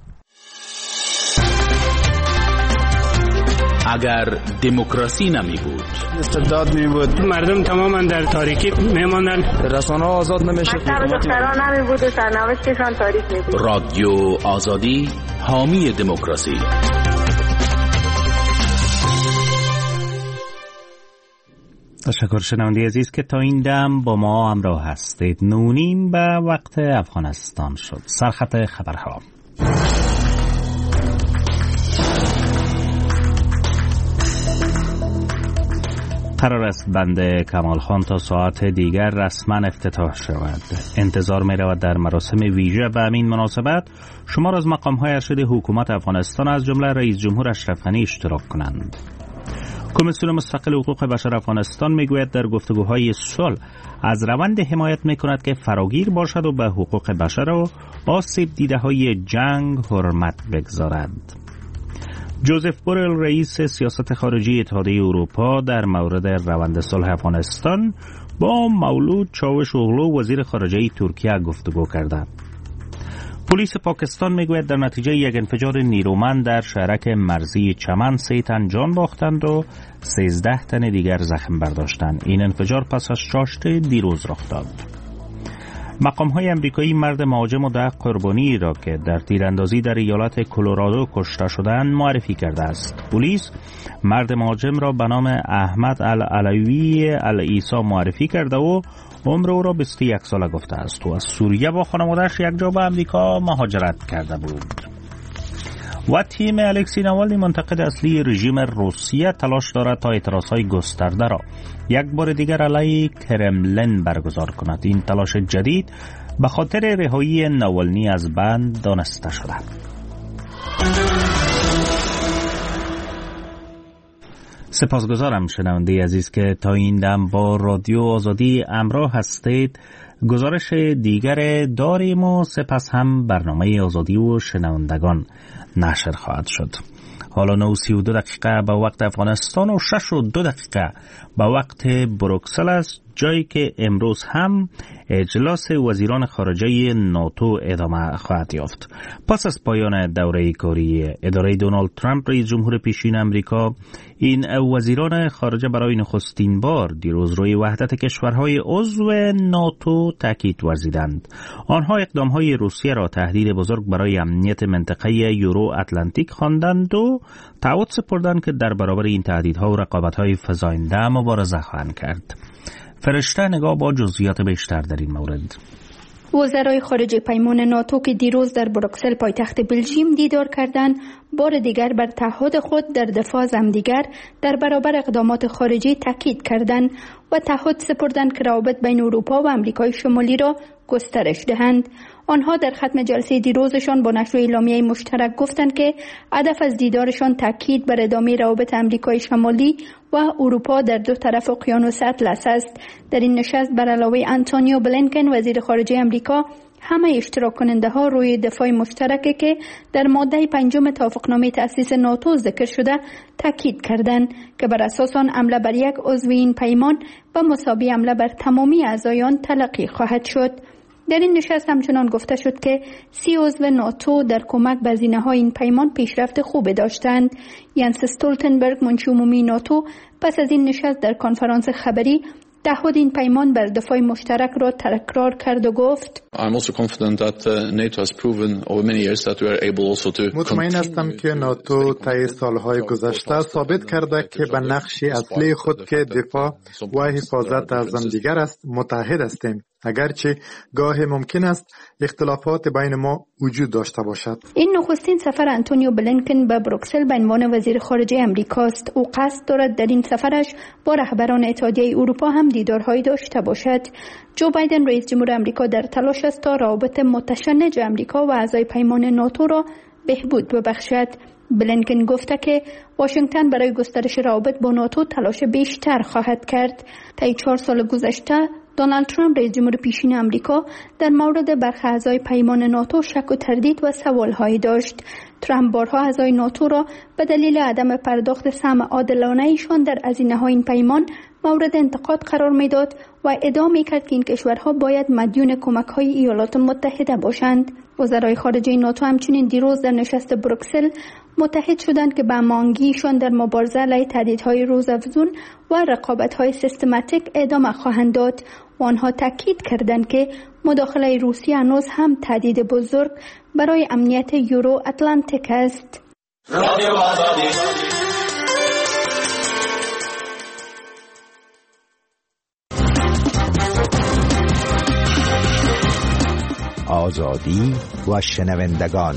اگر دموکراسی نمی بود، استبداد می بود، مردم تماما در تاریکی می ماندن، رسانه ها آزاد نمیشه، دختران نمی بود و سرنوشتشان تاریک می بود. رادیو آزادی حامی دموکراسی. تشکر شنونده عزیز که تا این دم با ما همراه هستید. 9:30 به وقت افغانستان شد. سرخط خبرها. قرار است بند کمال خان تا ساعت دیگر رسما افتتاح شود. انتظار می رود در مراسم ویژه به همین مناسبت شمار از مقام‌های ارشد حکومت افغانستان از جمله رئیس جمهور اشرف غنی اشتراک کنند. کمیسیون مستقل حقوق بشر افغانستان میگوید در گفتگوهای صلح از روند حمایت میکند که فراگیر باشد و به حقوق بشر و آسیب دیده‌های جنگ حرمت بگذارد. جوزف بورل رئیس سیاست خارجی اتحادیه اروپا در مورد روند صلح افغانستان با مولود چاوشوغلو وزیر خارجه ترکیه گفتگو کرد. پلیس پاکستان میگوید در نتیجه یک انفجار نیرومند در شهرک مرزی چمن 3 تن جان باختند و 13 تن دیگر زخم برداشتند. این انفجار پس از شاشت دیروز رخ داد. مقام‌های امریکایی مرد مهاجم و 10 قربانی را که در تیراندازی در ایالت کلرادو کشته شدند معرفی کرده است. پلیس مرد مهاجم را به نام احمد العلوی العیسی معرفی کرده و عمر او را 21 ساله گفته است و از سوریه با خانواده‌اش یک جا به امریکا مهاجرت کرده بود. و تیم الکسی ناوالنی منتقد اصلی رژیم روسیه تلاش دارد تا اعتراضهای گسترده را یک بار دیگر علیه کرملین برگزار کند. این تلاش جدید به خاطر رهایی ناوالنی از بند دانسته شده. سپاسگزارم شنونده عزیز که تا این دم با رادیو آزادی همراه هستید. گزارش دیگر داریم و سپس هم برنامه آزادی و شنوندگان نشر خواهد شد. حالا 9:32 به وقت افغانستان و 6:02 به وقت بروکسل است، جایی که امروز هم اجلاس وزیران خارجه ناتو ادامه خواهد یافت. پس از پایان دوره کاری اداره دونالد ترامپ رئیس جمهور پیشین امریکا، این وزیران خارجه برای نخستین بار دیروز روی وحدت کشورهای عضو ناتو تاکید ورزیدند. آنها اقدامهای روسیه را تهدید بزرگ برای امنیت منطقه یورو اتلانتیک خواندند و تعهد سپردند که در برابر این تهدیدها و رقابت‌های فزاینده مبارزه خواهند کرد. فرشته نگاه با جزئیات بیشتر در این مورد. وزرای خارجه پیمان ناتو که دیروز در بروکسل پایتخت بلژیم دیدار کردند، بار دیگر بر تعهد خود در دفاع از همدیگر در برابر اقدامات خارجی تاکید کردند و تعهد سپردند که روابط بین اروپا و امریکای شمالی را گسترش دهند. آنها در ختم جلسه دیروزشان با نشر اعلامیه مشترک گفتند که هدف از دیدارشان تاکید بر ادامه روابط امریکای شمالی و اروپا در دو طرف اقیانوس اطلس است. در این نشست بر علاوه آنتونیو بلینکن وزیر خارجه امریکا، همه اشتراک کننده ها روی دفاع مشترکی که در ماده 5 توافقنامه تأسیس ناتو ذکر شده تاکید کردند که بر اساس آن حمله بر یک عضو این پیمان و مساوی حمله بر تمامی اعضایان تلقی خواهد شد. در این نشست همچنان گفته شد که 30 عضو ناتو در کمک به هزینه‌های این پیمان پیشرفت خوبی داشتند. ینس استولتنبرگ منشی عمومی ناتو پس از این نشست در کنفرانس خبری تعهد این پیمان بر دفاع مشترک را تکرار کرد و گفت مطمئن هستم که ناتو طی سالهای گذشته ثابت کرده که به نقش اصلی خود که دفاع و حفاظت از همدیگر است متحد هستیم. اگرچه گاه ممکن است اختلافات بین ما وجود داشته باشد. این نخستین سفر انتونیو بلینکن به بروکسل به عنوان وزیر خارجه امریکاست. او قصد دارد در این سفرش با رهبران اتحادیه اروپا هم دیدارهایی داشته باشد. جو بایدن رئیس جمهور امریکا در تلاش است تا روابط متشنج امریکا و اعضای پیمان ناتو را بهبود ببخشد. بلینکن گفته که واشنگتن برای گسترش روابط با ناتو تلاش بیشتر خواهد کرد. طی 4 سال گذشته دونالد ترامپ رئیس جمهور پیشین امریکا در مورد برخی اعضای پیمان ناتو شک و تردید و سوالهایی داشت. ترامپ بارها اعضای ناتو را به دلیل عدم پرداخت سهم عادلانه ایشان در هزینه‌های این پیمان مورد انتقاد قرار میداد و ادعا میکرد که این کشورها باید مدیون کمک‌های ایالات متحده باشند. وزرای خارجه ناتو همچنین دیروز در نشست بروکسل متحد شدند که به هماهنگیشان در مبارزه علیه تهدیدهای روزافزون و رقابت‌های سیستماتیک ادامه خواهند داد. و آنها تاکید کردند که مداخله روسیه هنوز هم تهدید بزرگ برای امنیت یورو اتلانتیک است. آزادی و شنوندگان.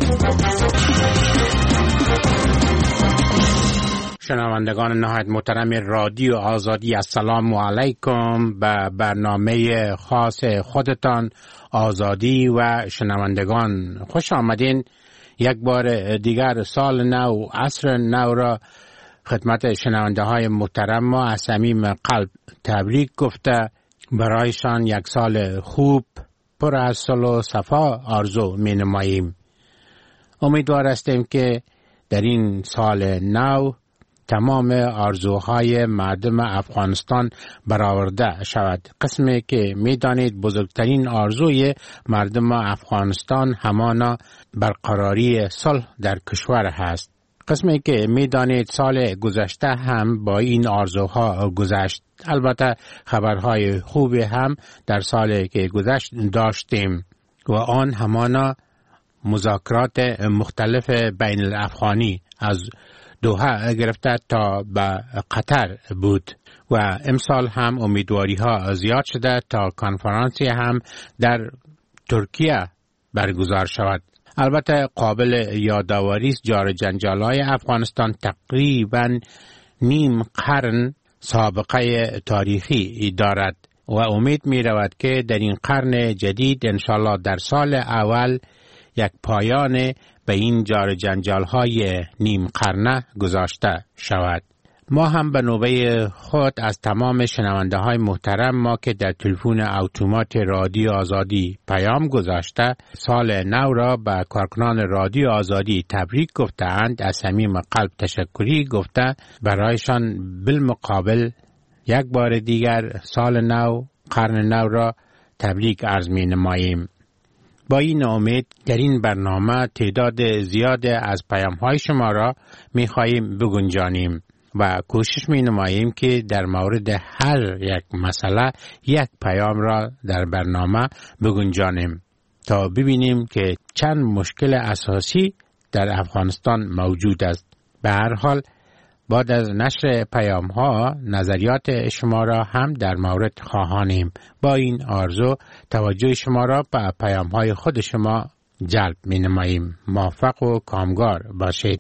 شنوندگان نهایت محترم رادیو آزادی، السلام علیکم. به برنامه خاص خودتان آزادی و شنوندگان خوش آمدین. یک بار دیگر سال نو، عصر نو را خدمت شنونده های محترم ما از صمیم قلب تبریک گفته برایشان یک سال خوب پر از صلح و صفا آرزو می نماییم. امیدوار هستیم که در این سال نو تمام آرزوهای مردم افغانستان برآورده شود. قسمی که می دانید بزرگترین آرزوی مردم افغانستان همانا برقراری صلح در کشور هست. قسمی که می دانید سال گذشته هم با این آرزوها گذشت. البته خبرهای خوبی هم در سال که گذشت داشتیم و آن همانا مذاکرات مختلف بین الافغانی از دوحه گرفته تا به قطر بود و امسال هم امیدواری ها زیاد شده تا کنفرانسی هم در ترکیه برگزار شود. البته قابل یادآوری است جار جنجال‌های افغانستان تقریباً نیم قرن سابقه تاریخی دارد و امید می رود که در این قرن جدید انشالله در سال اول یک پایان به این جار جنجال‌های نیم قرنه گذاشته شود. ما هم به نوبه خود از تمام شنونده های محترم ما که در تلفن اتومات رادیو آزادی پیام گذاشته سال نو را به کارکنان رادیو آزادی تبریک گفتند، از صمیم قلب تشکری گفته برایشان بالمقابل یک بار دیگر سال نو، قرن نو را تبریک عرض می نماییم. با این امید در این برنامه تعداد زیاد از پیام‌های شما را می‌خواهیم بگنجانیم و کوشش می‌نماییم که در مورد هر یک مسئله یک پیام را در برنامه بگنجانیم تا ببینیم که چند مشکل اساسی در افغانستان موجود است. به هر حال بعد از نشر پیام‌ها نظریات شما را هم در مورد خواهانیم. با این آرزو توجه شما را به پیام‌های خود شما جلب می‌نماییم. موفق و کامگار باشید.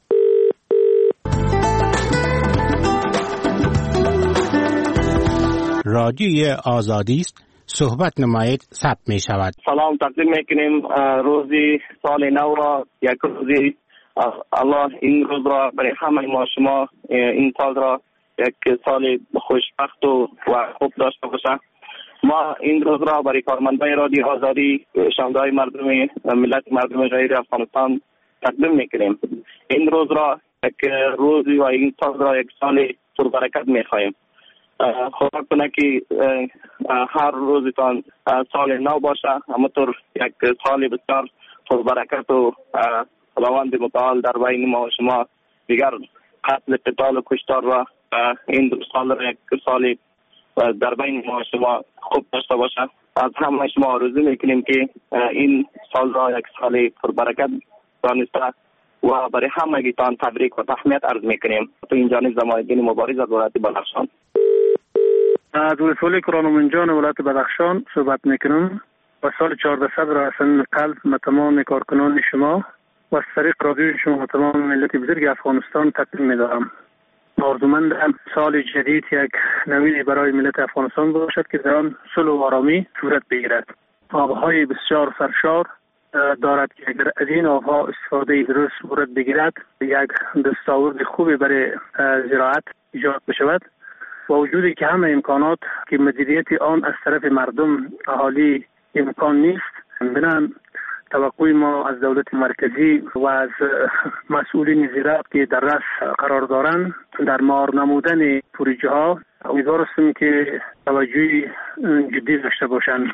رادیوی آزادی است، صحبت نمایید، ثبت می شود. سلام تقدیم میکنیم روزی سال نو را، یک روزی الله این روز را برای همه ما شما این سال را یک سال خوشبخت و خوب داشته باشه. ما این روز را برای کارمندان رادیو آزادی، شنونده‌های مردم غیر افغانستان تقدیم میکنیم. این روز را یک روزی و این سال را یک سال پربرکت میخواهیم. خدا کنه که هر روزتان سال نو باشه، همونطور یک سال بسیار پربرکت و خداوند متعال در بین ما و شما دیگر قتل، قتال و کشتار را این سال را یک سال در بین ما و شما خوب داشته باشه. از همه شما آرزو میکنیم که این سال را یک سال پربرکت دانسته و برای همگیتان تبریک و تهنیت عرض میکنیم. تو این جانب زمایدین مبارز از ولایت بدخشان. از ولسوالی کرانومنجان ولایت بدخشان صحبت میکنم و سال 1400 را از صمیم قلب به تمام کارکنان شما و از طریق رادیوی شما و تمام ملت بزرگ افغانستان تقدیم می‌دارم. آرزومندم سال جدید یک نویدی برای ملت افغانستان باشد که در آن صلح و آرامی صورت بگیرد. آبهای بسیار سرشار دارد که اگر از این آبها استفاده درست صورت بگیرد یک دستاورد خوبی برای زراعت ایجاد بشود. با وجودی که همه امکانات که مدیریت آن از طرف مردم اهالی امکان نیست، بنابراین توقع ما از دولت مرکزی و از مسئولین زراعت که در رأس قرار دارند در مهار نمودن پروژه ها امیدوار هستیم که توجهی جدی داشته باشند.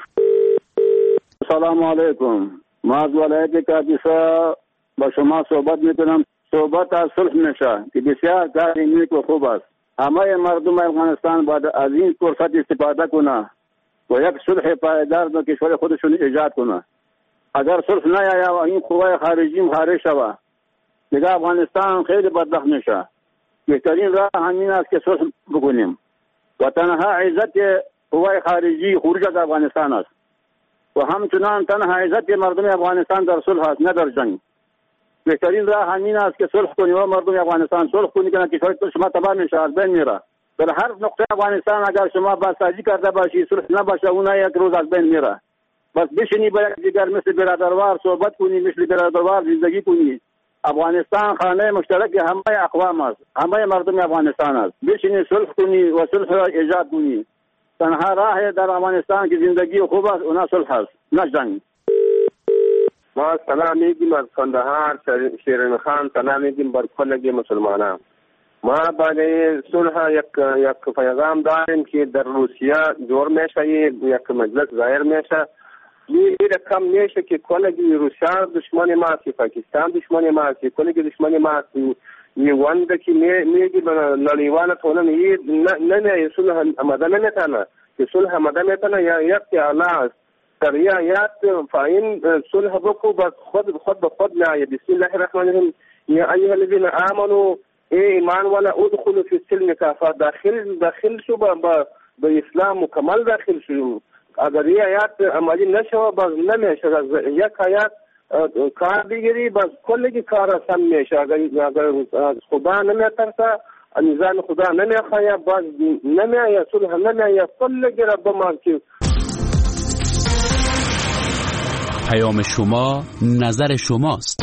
سلام علیکم. ما از ولایت کاپیسا با شما صحبت میکنم. صحبت از صلح میشه که بسیار کار نیک و خوب است. همه مردم افغانستان باید از این فرصت استفاده کنه و یک صلح پایدار در کشور خودشون ایجاد کنه. اگر صلح نیاید و این قوای خارجی خارج شود دیگه افغانستان خیلی بدبخت میشه. بهترین راه همین است که صلح بکنیم و تنها عزت قوای خارجی خروج از افغانستان است و همچنان تنها عزت مردم افغانستان در صلح است نه در جنگ. بهترین راه همین است که صلح کنیم و مردم افغانستان صلح کنید که کشور شما تباه میشه، از بین میره. در هر نقطه افغانستان اگر شما بازسازی کرده باشی صلح نباشه اون یک روز از بین میره. بس بشینی با یک دیگر مثل برادروار صحبت کنی، مثل برادروار زندگی کنی. افغانستان خانه مشترک همه اقوام است، همه مردم افغانستان است. بشینی صلح کنی و صلح را ایجاد کنی. تنها راه در افغانستان که زندگی خوب است اون صلح است نه جنگ. ما سلام میگیم از کندهار شیرین خان، سلام میگیم بر کل مسلمانان. ما برای صلح یک پیغام داریم که در روسیه جور میشه، یک مجلس ظاهر میشه. این رقم میشه که کلگی روسیه دشمن ما است، پاکستان دشمن ما است، کلگی دشمن ما است. این وانده که میگی نلیوان تونن این نه صلح آماده نمیتونه که صلح آماده میتونه یا یک اعلی است. در یاد فاین صلح بکو بس خود به خود نه. بسم الله الرحمن الرحیم. یا ایها الذین آمنوا ایمان ولا ادخلوا فی السلم کافه. داخل شو به اسلام مکمل داخل شو. اگر این آیات عملی نشوه باز نمیشه. یک آیات کار بگیری باز کلگی کار آسان میشه. اگر خدا نمیترسه نظام خدا نمیخواه باز نمیه صلح نمیه کلگی رب ما که. پیام شما نظر شماست.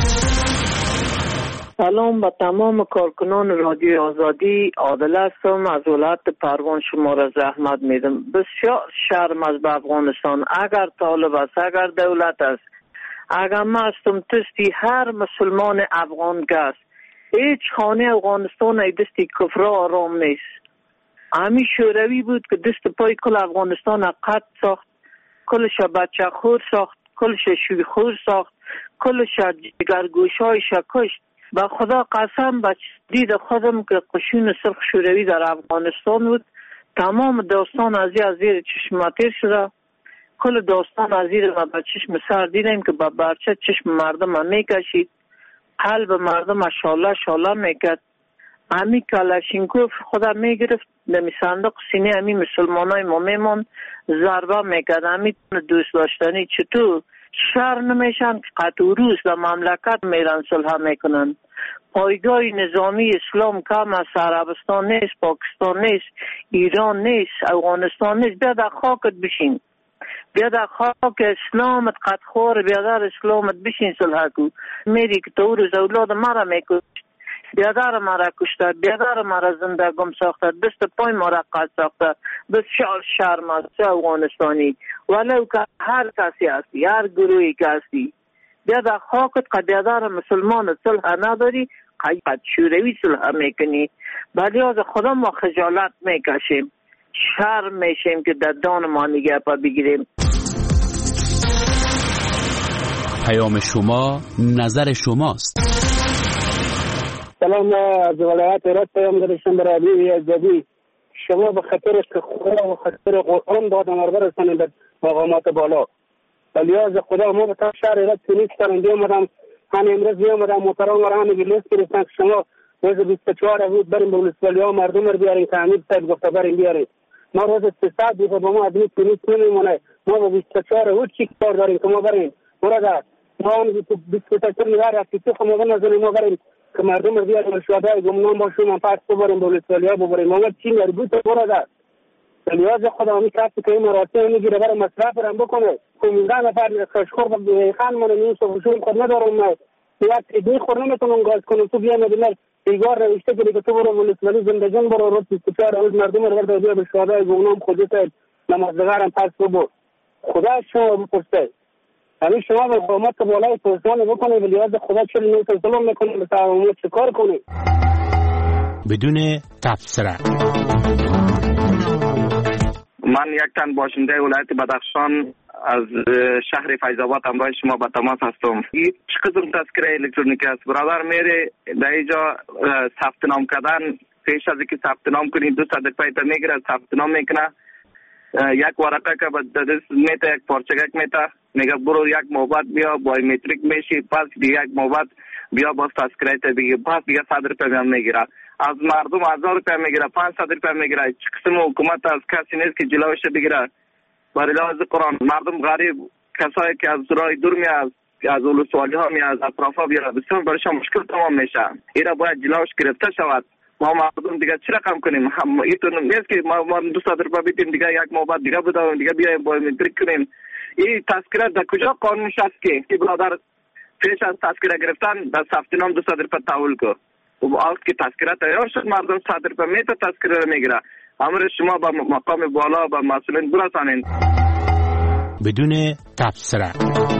سلام به تمام کارکنان رادیو آزادی. عادل هستم از ولایت پروان. شما را زحمت میدم. بسیار شرم از به افغانستان. اگر طالب است، اگر دولت است، اگر ما هستم تستی هر مسلمان افغان گست. هیچ خانه افغانستان ای دستی کفر آرام نیست. همین شوروی بود که دست پای کل افغانستان قد ساخت، کلش بچه خور ساخت، کلش شوی خور ساخت، کلش جگرگوشای کشت. با خدا قسم به دید خودم که قشون سرخ شوروی در افغانستان بود. تمام داستان از زیر چشم تیر شده. کل داستان از زیر ما به چشم سر دیدیم که با برچه چشم مردم میکشید. قلب مردم شاله میکرد. همی کلاشینکوف خدا میگرفت دمی صندوق سینه همی مسلمانای ما میمون ضربه میکرد. همی دوست داشتنی چطور شر نمیشن که قطع روز و مملکت میرن صلح میکنن. پایگاه نظامی اسلام کم از عربستان نیست، پاکستان نیست، ایران نیست، افغانستان نیست. بیا در خاکت بشین، بیا در خاک اسلامت قد خور، بیا در اسلامت بشین صلح کو. میری که تو روز اولاد مرا میکشت، بیادر مرا کشته، بیادر مرا زنده گم ساخته، دست پای مرا قد ساخته. بسیار شرم است افغانستانی. ولو که هر کسی هستی، هر گروهی که هستی، بیا در خاکت که بیادر مسلمان صلح نداری، قد شوروی صلح میکنی. ولی از خدا ما خجالت میکشیم، شرم میشیم که در دان ما نگه پا بگیریم. پیام شما نظر شماست. سلام از ولایت رد پیام داشتم برای رادیوی آزادی. شما به خاطر که خدا و خاطر قرآن باید ما برسانید به مقامات بالا. ولی از خدا ما به طرف شهر رد سنیک سرنده اومدم، همین امروز میامدم محترم را همین لیست گرفتن که شما روز 24 بود بریم به ولسوالی ها مردم رو بیارین که حمید صاحب گفته بریم بیارین. ما روز 300 دیگه با ما ادمی تونیس نمیمونه. ما با 24 او چی کار داریم که ما بریم برادر ما 24 نگاه رفتی تو خمه نزنیم ما بریم که مردم رو بیاریم شهدای گمنام باشیم من پس ببریم دولت‌والیا ببریم ما چی مربوط برادر لیاز خدا همی کسی که این مراسم میگیره برای مصرف رم بکنه 15 نفر کشخور خان من نیست و شون خود ندارم من یک دی خور نمیتونم گاز کنم تو بیا مدینه دیگار نوشته که تو برو ولسوالی زندگان برو رو 24 روز مردم رو برده بیا به شهدای گمنام خودت نمازدگارم پس ببر خدا شما بپرسه همین شما به قامت بالای پرسان بکنه و لیاز خدا چرا نمیتون ظلم میکنه به تعامل چه کار کنه بدون تفسیره. من یک تن باشنده ولایت بدخشان از شهر فیض‌آباد همراه شما به تماس هستم. این چه قسم تذکره الکترونیکی است برادر؟ میره در اینجا ثبت نام کردن پیش از اینکه ثبت نام کنید 200 روپیه میگیره ثبت نام میکنه یک ورقه که به دست میته یک پارچگک میته میگه برو یک موبت بیا بایومتریک میشی پس دیگه یک موبت بیا باز تذکره بگی پس دیگه 100 روپیه میگیره از مردم 1000 روپیه میگیره 500 روپیه میگیره چه قسم حکومت از کسی نیست که جلوش بگیره برای لحاظ قرآن مردم غریب کسایی که از راه دور میاد از ولسوالی ها میاد از اطرافا بیاد بسیار برایشان مشکل تمام میشه اینا باید جلوش گرفته شود ما مردم دیگه چه رقم کنیم اینطور نیست که ما 200 روپیه بدیم دیگه یک موبت دیگه بدیم دیگه بیایم بایومتریک کنیم این تذکره در کجا قانونش است که برادر پیش از تذکره گرفتن در ثبت نام 200 روپیه تحویل کو و وقتی که تذکره تیار شد مردم 100 روپیه میته تذکره رو میگیره امر شما با مقام بالا با مسئولین برسانید بدون تفسیره.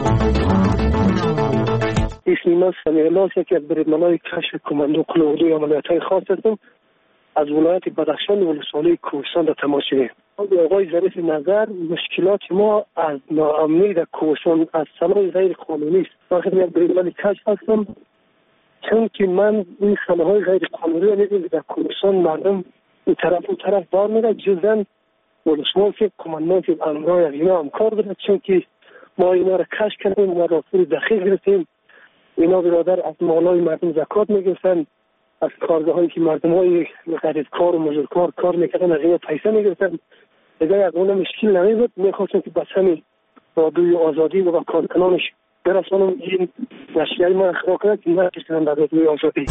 اسم من سمیع الله است که از بریدمنای کشف کماندو قلعه‌ای عملیات‌های خاص هستم از ولایت بدخشان ولسوالی کوهستان در تماس شدیم. آقای ظریف نظر مشکلات ما از ناامنی در کوهستان از صنایع غیر قانونی است. من یک بریدمن کشف هستم چون که من این صنایع غیر قانونی رو می‌بینم در کوهستان مردم این طرف بار میره جزن ولسوالی که کماندان که امرای از اینا هم کار داره چون که ما اینا رو کشف کردیم و راپور دقیق گرفتیم. اینا برادر از مالای مردم زکات میگرفتن از کارگاه هایی که مردم های غریبکار و مزدورکار کار میکردن از اینا پیسه میگرفتن دیگه از اون مشکل نمیبود. میخواستم که بس همین رادیوی آزادی و کارکنانش برسانم این نشریه من اخراج کنم که نکشتن در رادیوی آزادی.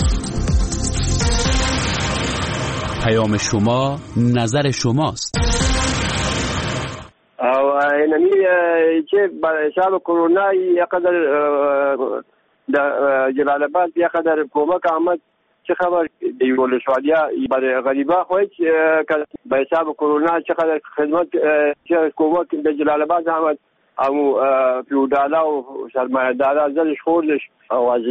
پیام شما نظر شماست. اینمی که برای حساب کرونا یقدر در جلال آباد یقدر کمک آمد چه خبر ولسوالیا برای غریبا خواهید که به حساب کرونا چقدر خدمت چه کمک در جلال آباد آمد امو پیودالا و سرمایه‌دارا زلش خوردش و از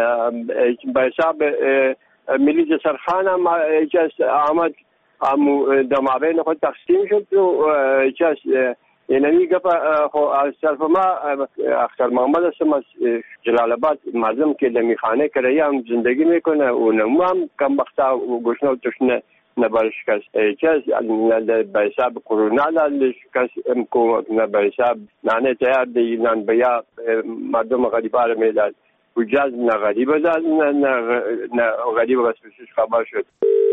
به حساب ملی سرخان هم آمد امو دماغین خود تقسیم شد و چه اینمی گفت از طرف ما اختر محمد هستم از جلال آباد مردم که در میخانه کرایی هم زندگی میکنه و نمو هم کم بختا و گوشنه و تشنه نبرش کس چیز به حساب کرونا دادش کس به حساب نانه تیار دی نان بیا مردم غریبا رو میداد و جاز نه غریبا داد نه غریبا بس بسیش خبر شد.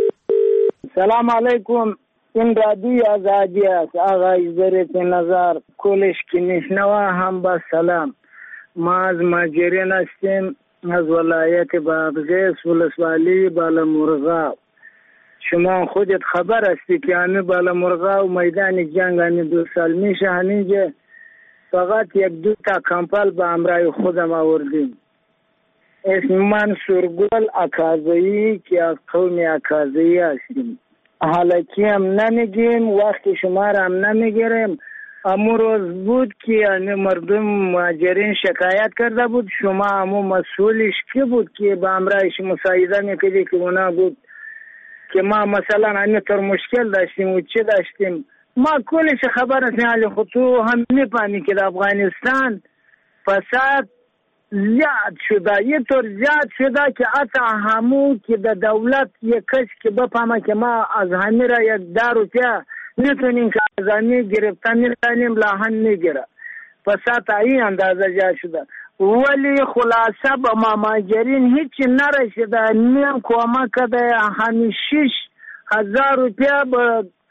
سلام علیکم. این رادیو آزادی است. آقای ظریف نظر کلش که نشنوا هم با سلام. ما از ماجرین هستیم از ولایت بادغیس ولسوالی بالامرغاب. شما خودت خبر هستی که همین بالامرغاب میدان جنگ همین 2 سال میشه همینجا فقط 1-2 تا کمپل به همراه خودم آوردیم. اسم من سرگل اکازایی که از قوم اکازایی هستیم. حالکی هم نمیگیم وقتی شما را هم نمیگیریم. امو روز بود که مردم مهاجرین شکایت کرده بود شما امو مسئولش کی بود که به همراهش مساعده میکردی که اونا بود که ما مثلا همینطور مشکل داشتیم و چه داشتیم ما کلش خبر هستیم حالی خود تو هم میپانی که در افغانستان فساد زیاد شده یه طور زیاد شده که حتی همون که در دولت یک کش که بفهمه که ما از همه را 10 روپیه میتونیم که از همه گرفتن میتونیم لاحن میگیره فساد این اندازه جا شده ولی خلاصه با مهاجرین هیچی نرسیده نیم کمک کده همین 6,000 روپیه به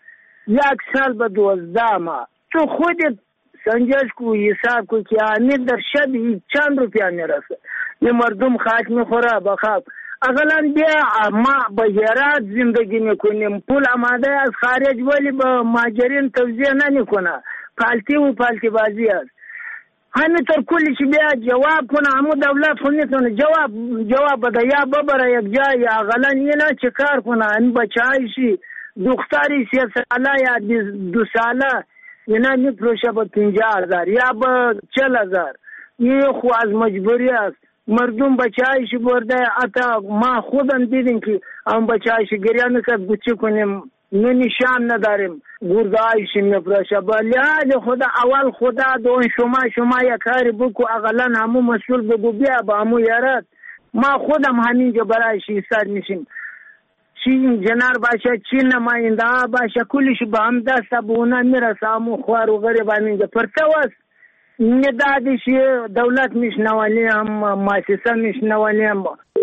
1 سال به 12 ماه. تو خودت سنجش کو حساب کو که امیر در شب چند روپیا میرسه، یه مردم خاک میخوره بخواب. اقلا بیا ما به هرات زندگی میکنیم، پول آماده از خارج ولی به مهاجرین توزیع نمیکنه، پالتی بازی است. همینطور کلش بیا جواب کنه، همو دولت خود نتونه جواب بده، یا ببره یک جای، یا اقلا اینا چه کار کنه، این بچه‌ایشی دختری 3 ساله یا 2 ساله اینا میپروشه به 50,000 یا به 40,000. این خو از مجبوری است. مردم بچه‌ایشی برده، حتی ما خودم دیدیم که هم بچه‌ایشی گریه میکرد گوچی کنیم نشان نداریم، گرده‌ایشی میپروشه. بله خدا اول خدا دون شما یک کاری بکو، اقلا همو مسئول بگو بیا با همو یارد. ما خودم همینجا برایش ایستاد میشیم، چی جنار باشه چی نماینده باشه کلش با هم دست به اونا میرسه، همو خوار و غریب همینجا پرتو است. ندادش دولت میشنوانیم، مؤسسه میشنوانیم.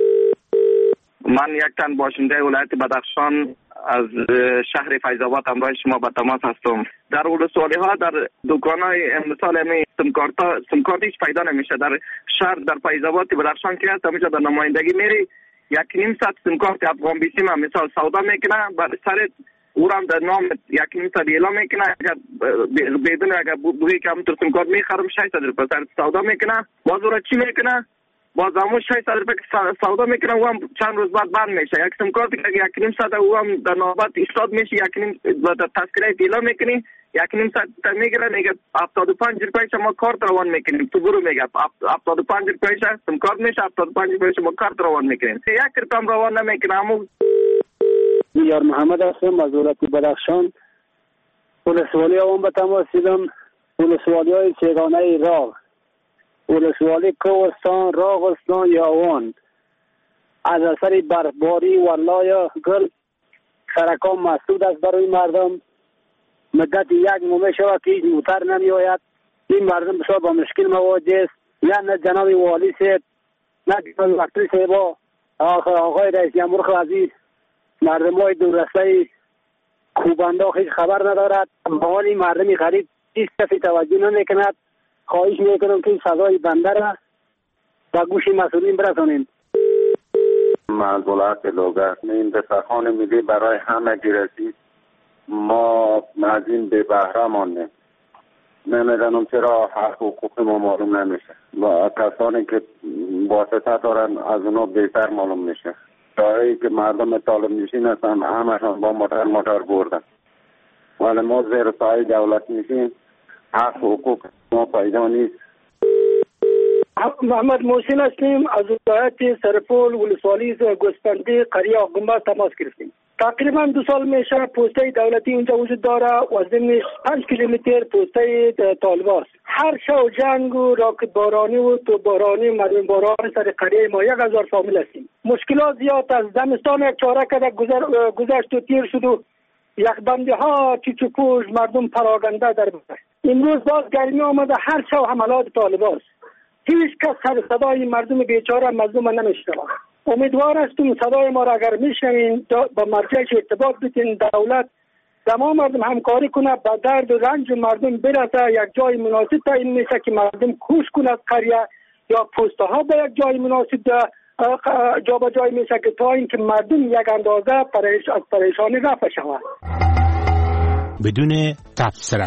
من یک تن باشنده ولایت بدخشان از شهر فیض‌آباد همراه شما به تماس هستم. در ولسوالی ها در دکان‌های مثال امی سمکارت هیچ پیدا نمیشه. در شهر در فیض‌آباد بدخشان که هست همیشه در نمایندگی میری 1.5 ساعت سمکارت افغان بیسیم هم مثال سودا میکنه، بر سر اورم در نام 1.5 ساعت اعلام میکنه، اگر بدون اگر بوی که همونطور سمکارت میخرم 600 روپیه سر سودا میکنه، باز اورا چی میکنه، باز همون 600 روپیه سودا میکنه و هم چند روز بعد بند میشه. یک سمکارت که 1.5 ساعت و هم در نوبت ایستاد میشه، 1.5 در تذکره اعلام میکنی 1.5 ساعت میگیره، میگه 75 روپیه شما کارت روان میکنیم، تو برو میگه 75 روپیه سمکارت میشه، 75 روپیه شما کارت روان میکنیم، 1 روپیه هم روان نمیکنه. همون یار محمد هستم از ولایت بدخشان. ولسوالی هم به تماس دیدم. ولسوالی های سیگانه راغ، ولسوالی کوهستان، راغستان، یاوان از اثر برفباری والله گل سرکان مسدود است برای مردم. مدت 1 ماه شود که هیچ موتر نمی آید. این مردم بسیار با مشکل مواجه است. یا نه جناب والی صاحب، نه جناب وکیل صاحب، آقای رئیس جمهور عزیز، مردم های دورسته خوبنده هیچ خبر ندارد. حال این مردمی غریب هیچ کسی توجه نمیکند. خواهش میکنم که سزای بنده را به گوش مسئولین برسانید. من ولایت لوگر این دسترخوان ملی برای همه رسید. ما از این به بهره ماندیم. نمیدانم چرا حق حقوق ما معلوم نمیشه و کسانی که واسطه دارن از اونا بهتر معلوم میشه. جایی که مردم طالب نشین هستن همشان با موتر بردن، ولی ما زیر سایه دولت نشین حق حقوق ما پیدا نیست. محمد محسن هستیم از ولایت سرپول ولسوالی گوسفندی قریه آقنبه تماس گرفتیم. تقریبا 2 سال میشه پوسته دولتی اونجا وجود داره و ضمنش 5 کیلومتر پوسته طالباست. هر شو جنگ و راکت بارانی و تو بارانی مردم بارانی سر قریه ما 1000 فامیل هستیم. مشکلات زیاد از زمستان یک چاره که گذشت و تیر شد و یخبندی ها چیچوپوش مردم پراگنده در بسر. امروز باز گرمی آمده، هر شو حملات طالباست. هیچ کس سر صدای مردم بیچاره مظلوم نمیشنوه. امیدوار هستم صدای ما را اگر میشنوین با مرجعش ارتباط بتین، دولت تمام مردم همکاری کنه، به درد و رنج مردم برسه. یک جای مناسب تعیین میشه که مردم کوش کند قریه یا پوسته ها به یک جای مناسب جا به جای میشه که تا اینکه مردم یک اندازه از پریشانی رفع شود. بدون تبصره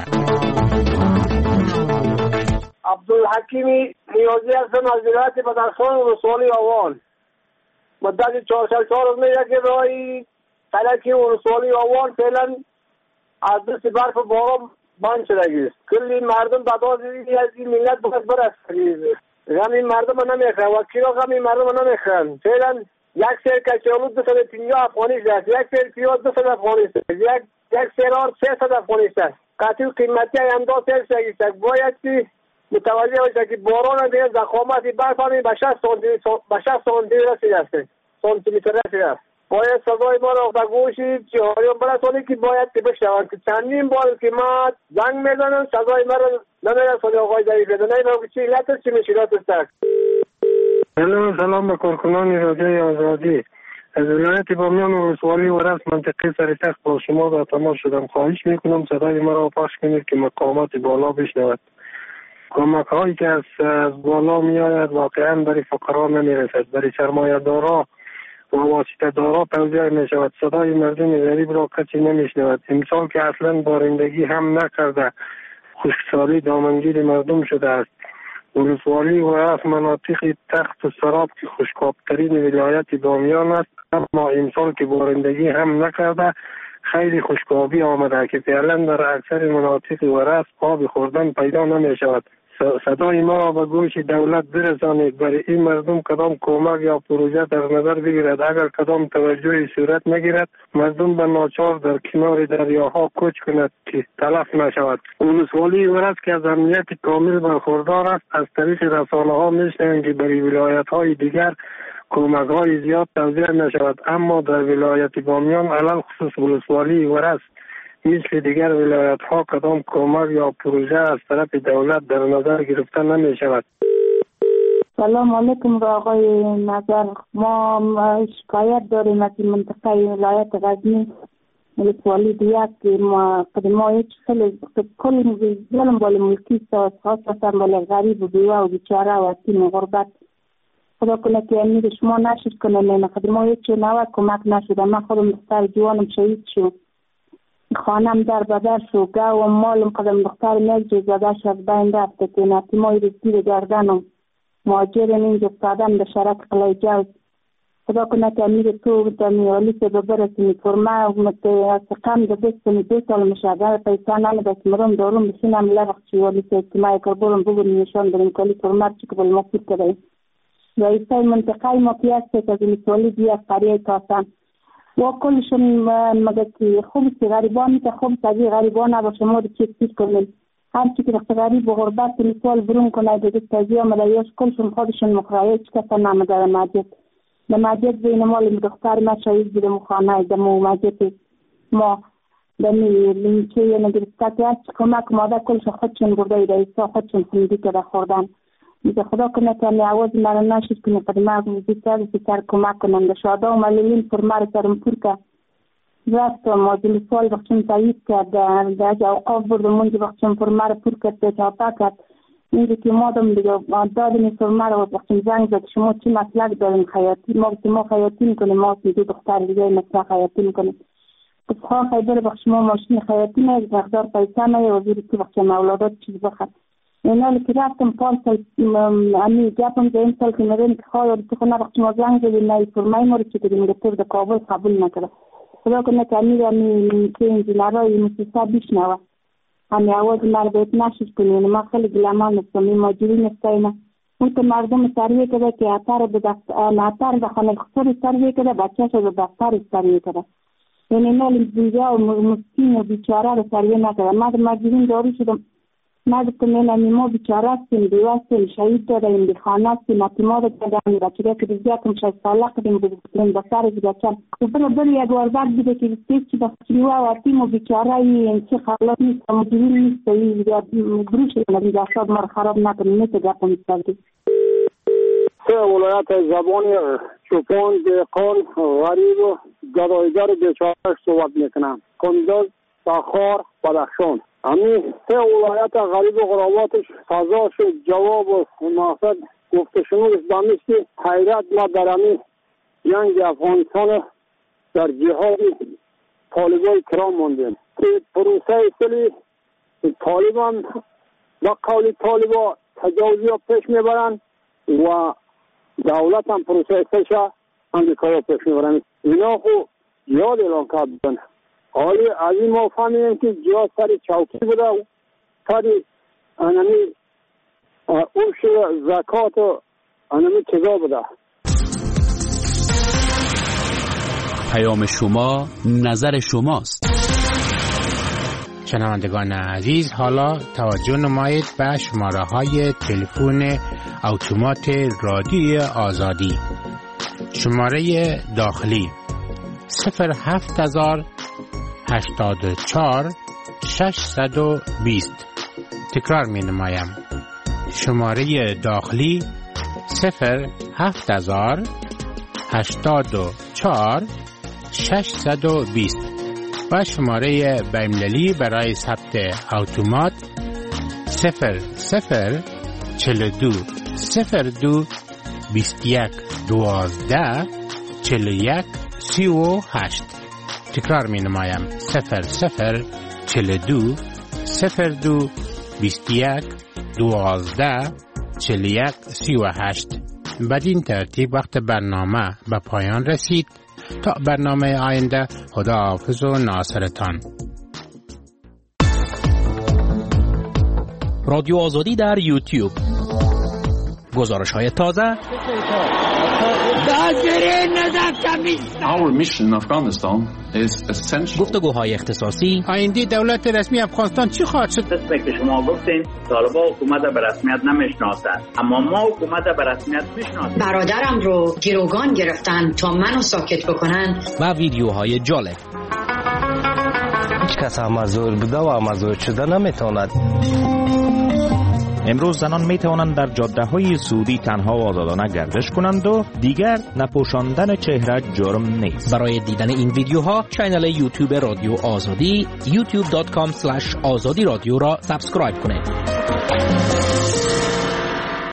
عبدالحکیمی نیازی هستم از ولایت بدخشان ولسوالی آوان. مدت 4 روز یک راهی فلکی ولسوالی آوان فعلا از دست برف باران بند شده است. کلی مردم بداز از این ملت باید برسید. غمی مردم نمیخوان، وکیلا غمی مردم نمیخوان. فعلا یک سیر کچالو 250 افغانی است، یک سیر پیاز 200 افغانی است، یک سیر آرد 300 افغانی است. قطعی قیمتی انداز سیر است. باید که متوجه باشه که باران دیگه ضخامتی برف همین به 60 سانتی رسیده است، سانتیمتر رسیده است. باید سزای ما را به گوش جهانیان برسانی که باید که بشنوند که چندین بار که ما زنگ میزنم سزای ما را نمیرسانی. آقای ضعیف نمیدونم که چی علت است، چی مشکلات است. سلام به کارکنان رادیوی آزادی. از ولایت بامیان و ولسوالی ورس منطقه سرتخت با شما در تماس شدم. خواهش میکنم صدای مرا پخش کنید که مقامات بالا بشنود. کمک هایی که از بالا می آید واقعا برای فقرا نمی رسد، برای سرمایه دارا و واسطه دارا توزیع می شود. صدای مردم غریب را کسی نمی شنود. امسال که اصلا بارندگی هم نکرده، خشکسالی دامنگیر مردم شده است. ولسوالی و از مناطق تخت و سراب که خشکابترین ولایت بامیان است، اما امسال که بارندگی هم نکرده خیلی خشکابی آمده که فعلا در اکثر مناطق ورس آب خوردن پیدا نمی شود. صدای ما را به گوش دولت برسانید. برای این مردم کدام کمک یا پروژه در نظر بگیرد. اگر کدام توجهی صورت نگیرد مردم به ناچار در کنار دریاها کوچ کند که تلف نشود. ولسوالی ورس که از امنیت کامل برخوردار است، از طریق رسانه ها میشنویم که برای ولایت های دیگر کمک های زیاد توزیع نشود، اما در ولایت بامیان علل خصوص ولسوالی ورس مثل دیگر ولایت ها کدام کمک یا پروژه از طرف دولت در نظر گرفته نمی شود. سلام علیکم آقای نظر. ما شکایت داریم از منطقه ولایت غزنی ولسوالی دیگر که ما هیچ خیلی کل ظلم بالا ملکی خاصتا بالا غریب و بیوه و بیچاره و یتیم غربت خدا کنه که امید شما نشد کنه. نه ما هیچ نوع کمک نشده. من خودم دختر جوانم شهید شد، خانم در بدر شو، گو و مالم قدم دختر میگه زده شد بین رفته که نتیمای رسید گردنم مهاجرین اینجا افتادن به شرک قلعه جوز. خدا کنه که امید تو دمیالی که ببرسونی فرما و سقم ده بستنی 2 سال مشاگر پیسا نمی دست مرم دارم بسینم لرخ چی ولی که اجتماعی کربولم ببرم نشان بریم کلی فرما چی که بالمصیر کرده رئیسای منطقه ما پیاسته که ولسوالی دیگه قریه کاسن و کلشون مگه که خوب سی غریبانی که خوب سازی غریبان نباشه ما رو چیز کنیم. هر چی که غریب و غربت ولسوال برون کنه دیگه تازی آمدهیاش کلشون خودشون مخرایه چی کسا نامده در مجد. در مجد بین مال دختر ما شاید بیده مخانه دمو مجد ما دمی لینچه یه نگرسته که هست کمک ماده کلشون خودشون برده رئیسا خودشون خمیدی که در خوردن. میگه خدا کنه که می آواز مرا نشید کنه قدمه بیتر کمک کنم. شاده و ملیلین فرمار سرم پور که رفت و مازل سوال بخشم تایید کرد در اوقاف برد منجی بخشم فرمار پور کرد پیچاپا کرد. اینجا که مادم دیگه دادنی فرمار و بخشم زنگ زد شما چی مسئله داریم خیاطی ما خیاطی میکنیم ما سیدو دختر دیگه مثلا خیاطی میکنیم بخواه خیبر بخشم ماشین خیاطی نید مقدار پیسا نید وزیری که بخشم اولادات چیز بخد. اینا که رفتم پارسال امی جاپم که این سال که نرین که خواهی تو خونه وقتی ما زنگ زدیم نایی فرمای ما رو چی کردیم گفتر در کابل قبول نکرده. خدا کنه که امی که انجینرهای مسیسا بیشنوه امی آواز مر باید نشید کنیم. ما خیلی گلامان نستم این ماجوری نستایمه اون که مردم سرویه کده که اتر به خانه خسور سرویه کده بچه شد به دفتر سرویه کده. یعنی نالی دیگه و مسکین و بیچاره رو سرویه نکده. ما در مجبورین داری شدم نگفتم این ما بیچاره هستیم بیوستیم شهید داریم بیخانه هستیم اتیما رو کردیم بچه که دیگه 6 ساله قدیم بودیم بسر دیگه چند بر یک واربر بیده که بستید که بخشیوه و اتیم و بیچاره این چه خلات نیست و مجبور نیست بروش دیگه اشاد ما رو خراب نکنیم نیست گفتم میستردیم. سه ولایت زبانی چوپان دهقان غریب و گدایگر بیچاره صحبت میکنم. کندز تخار بدخشان همین سه ولایت غریب و غراباتش فضاش جواب و مناسب گفته شنود دانست که حیرت ما در همین جنگ افغانستان در جهاد طالبان کرام موندیم که پروسه اصلی طالبان با قول طالبان تجاوزی ها پیش میبرند و دولت هم پروسه اصلیش امریکایی ها پیش میبرند. اینا خود جهاد اعلان کردن. حالی از این ما فهمیدیم که جهاد سر چوکی بوده و سر انمی اوش زکات و انمی چیزا بوده. پیام شما نظر شماست. شنوندگان عزیز حالا توجه نمایید به شماره های تلفن اتومات رادیوی آزادی. شماره داخلی 07000 84 620. تکرار می نمایم. شماره داخلی 07000 84 620 و شماره بین‌المللی برای ثبت اتومات 0042 02 21 12 41 38. تکرار می نمایم 0042 02 21 12 41 38. بدین ترتیب وقت برنامه به پایان رسید. تا برنامه آینده، خداحافظ و ناصرتان. رادیو آزادی در یوتیوب، گزارش‌های تازه. Our mission in Afghanistan is essential. گفتگوهای اختصاصی. آینده دولت رسمی افغانستان چی خواهد شد؟ مثل که شما گفتین طالبان حکومت به رسمیت نمیشناسند، اما ما حکومت به رسمیت میشناسیم. برادرم رو گروگان گرفتن تا منو ساکت بکنن. و ویدیوهای جالب. هیچ کس مزور بوده و مزور شده نمیتواند. امروز زنان می توانند در جاده‌های سعودی تنها و آزادانه گردش کنند و دیگر نپوشاندن چهره جرم نیست. برای دیدن این ویدیوها کانال یوتیوب رادیو آزادی youtube.com/azadi radio را سابسکرایب کنید.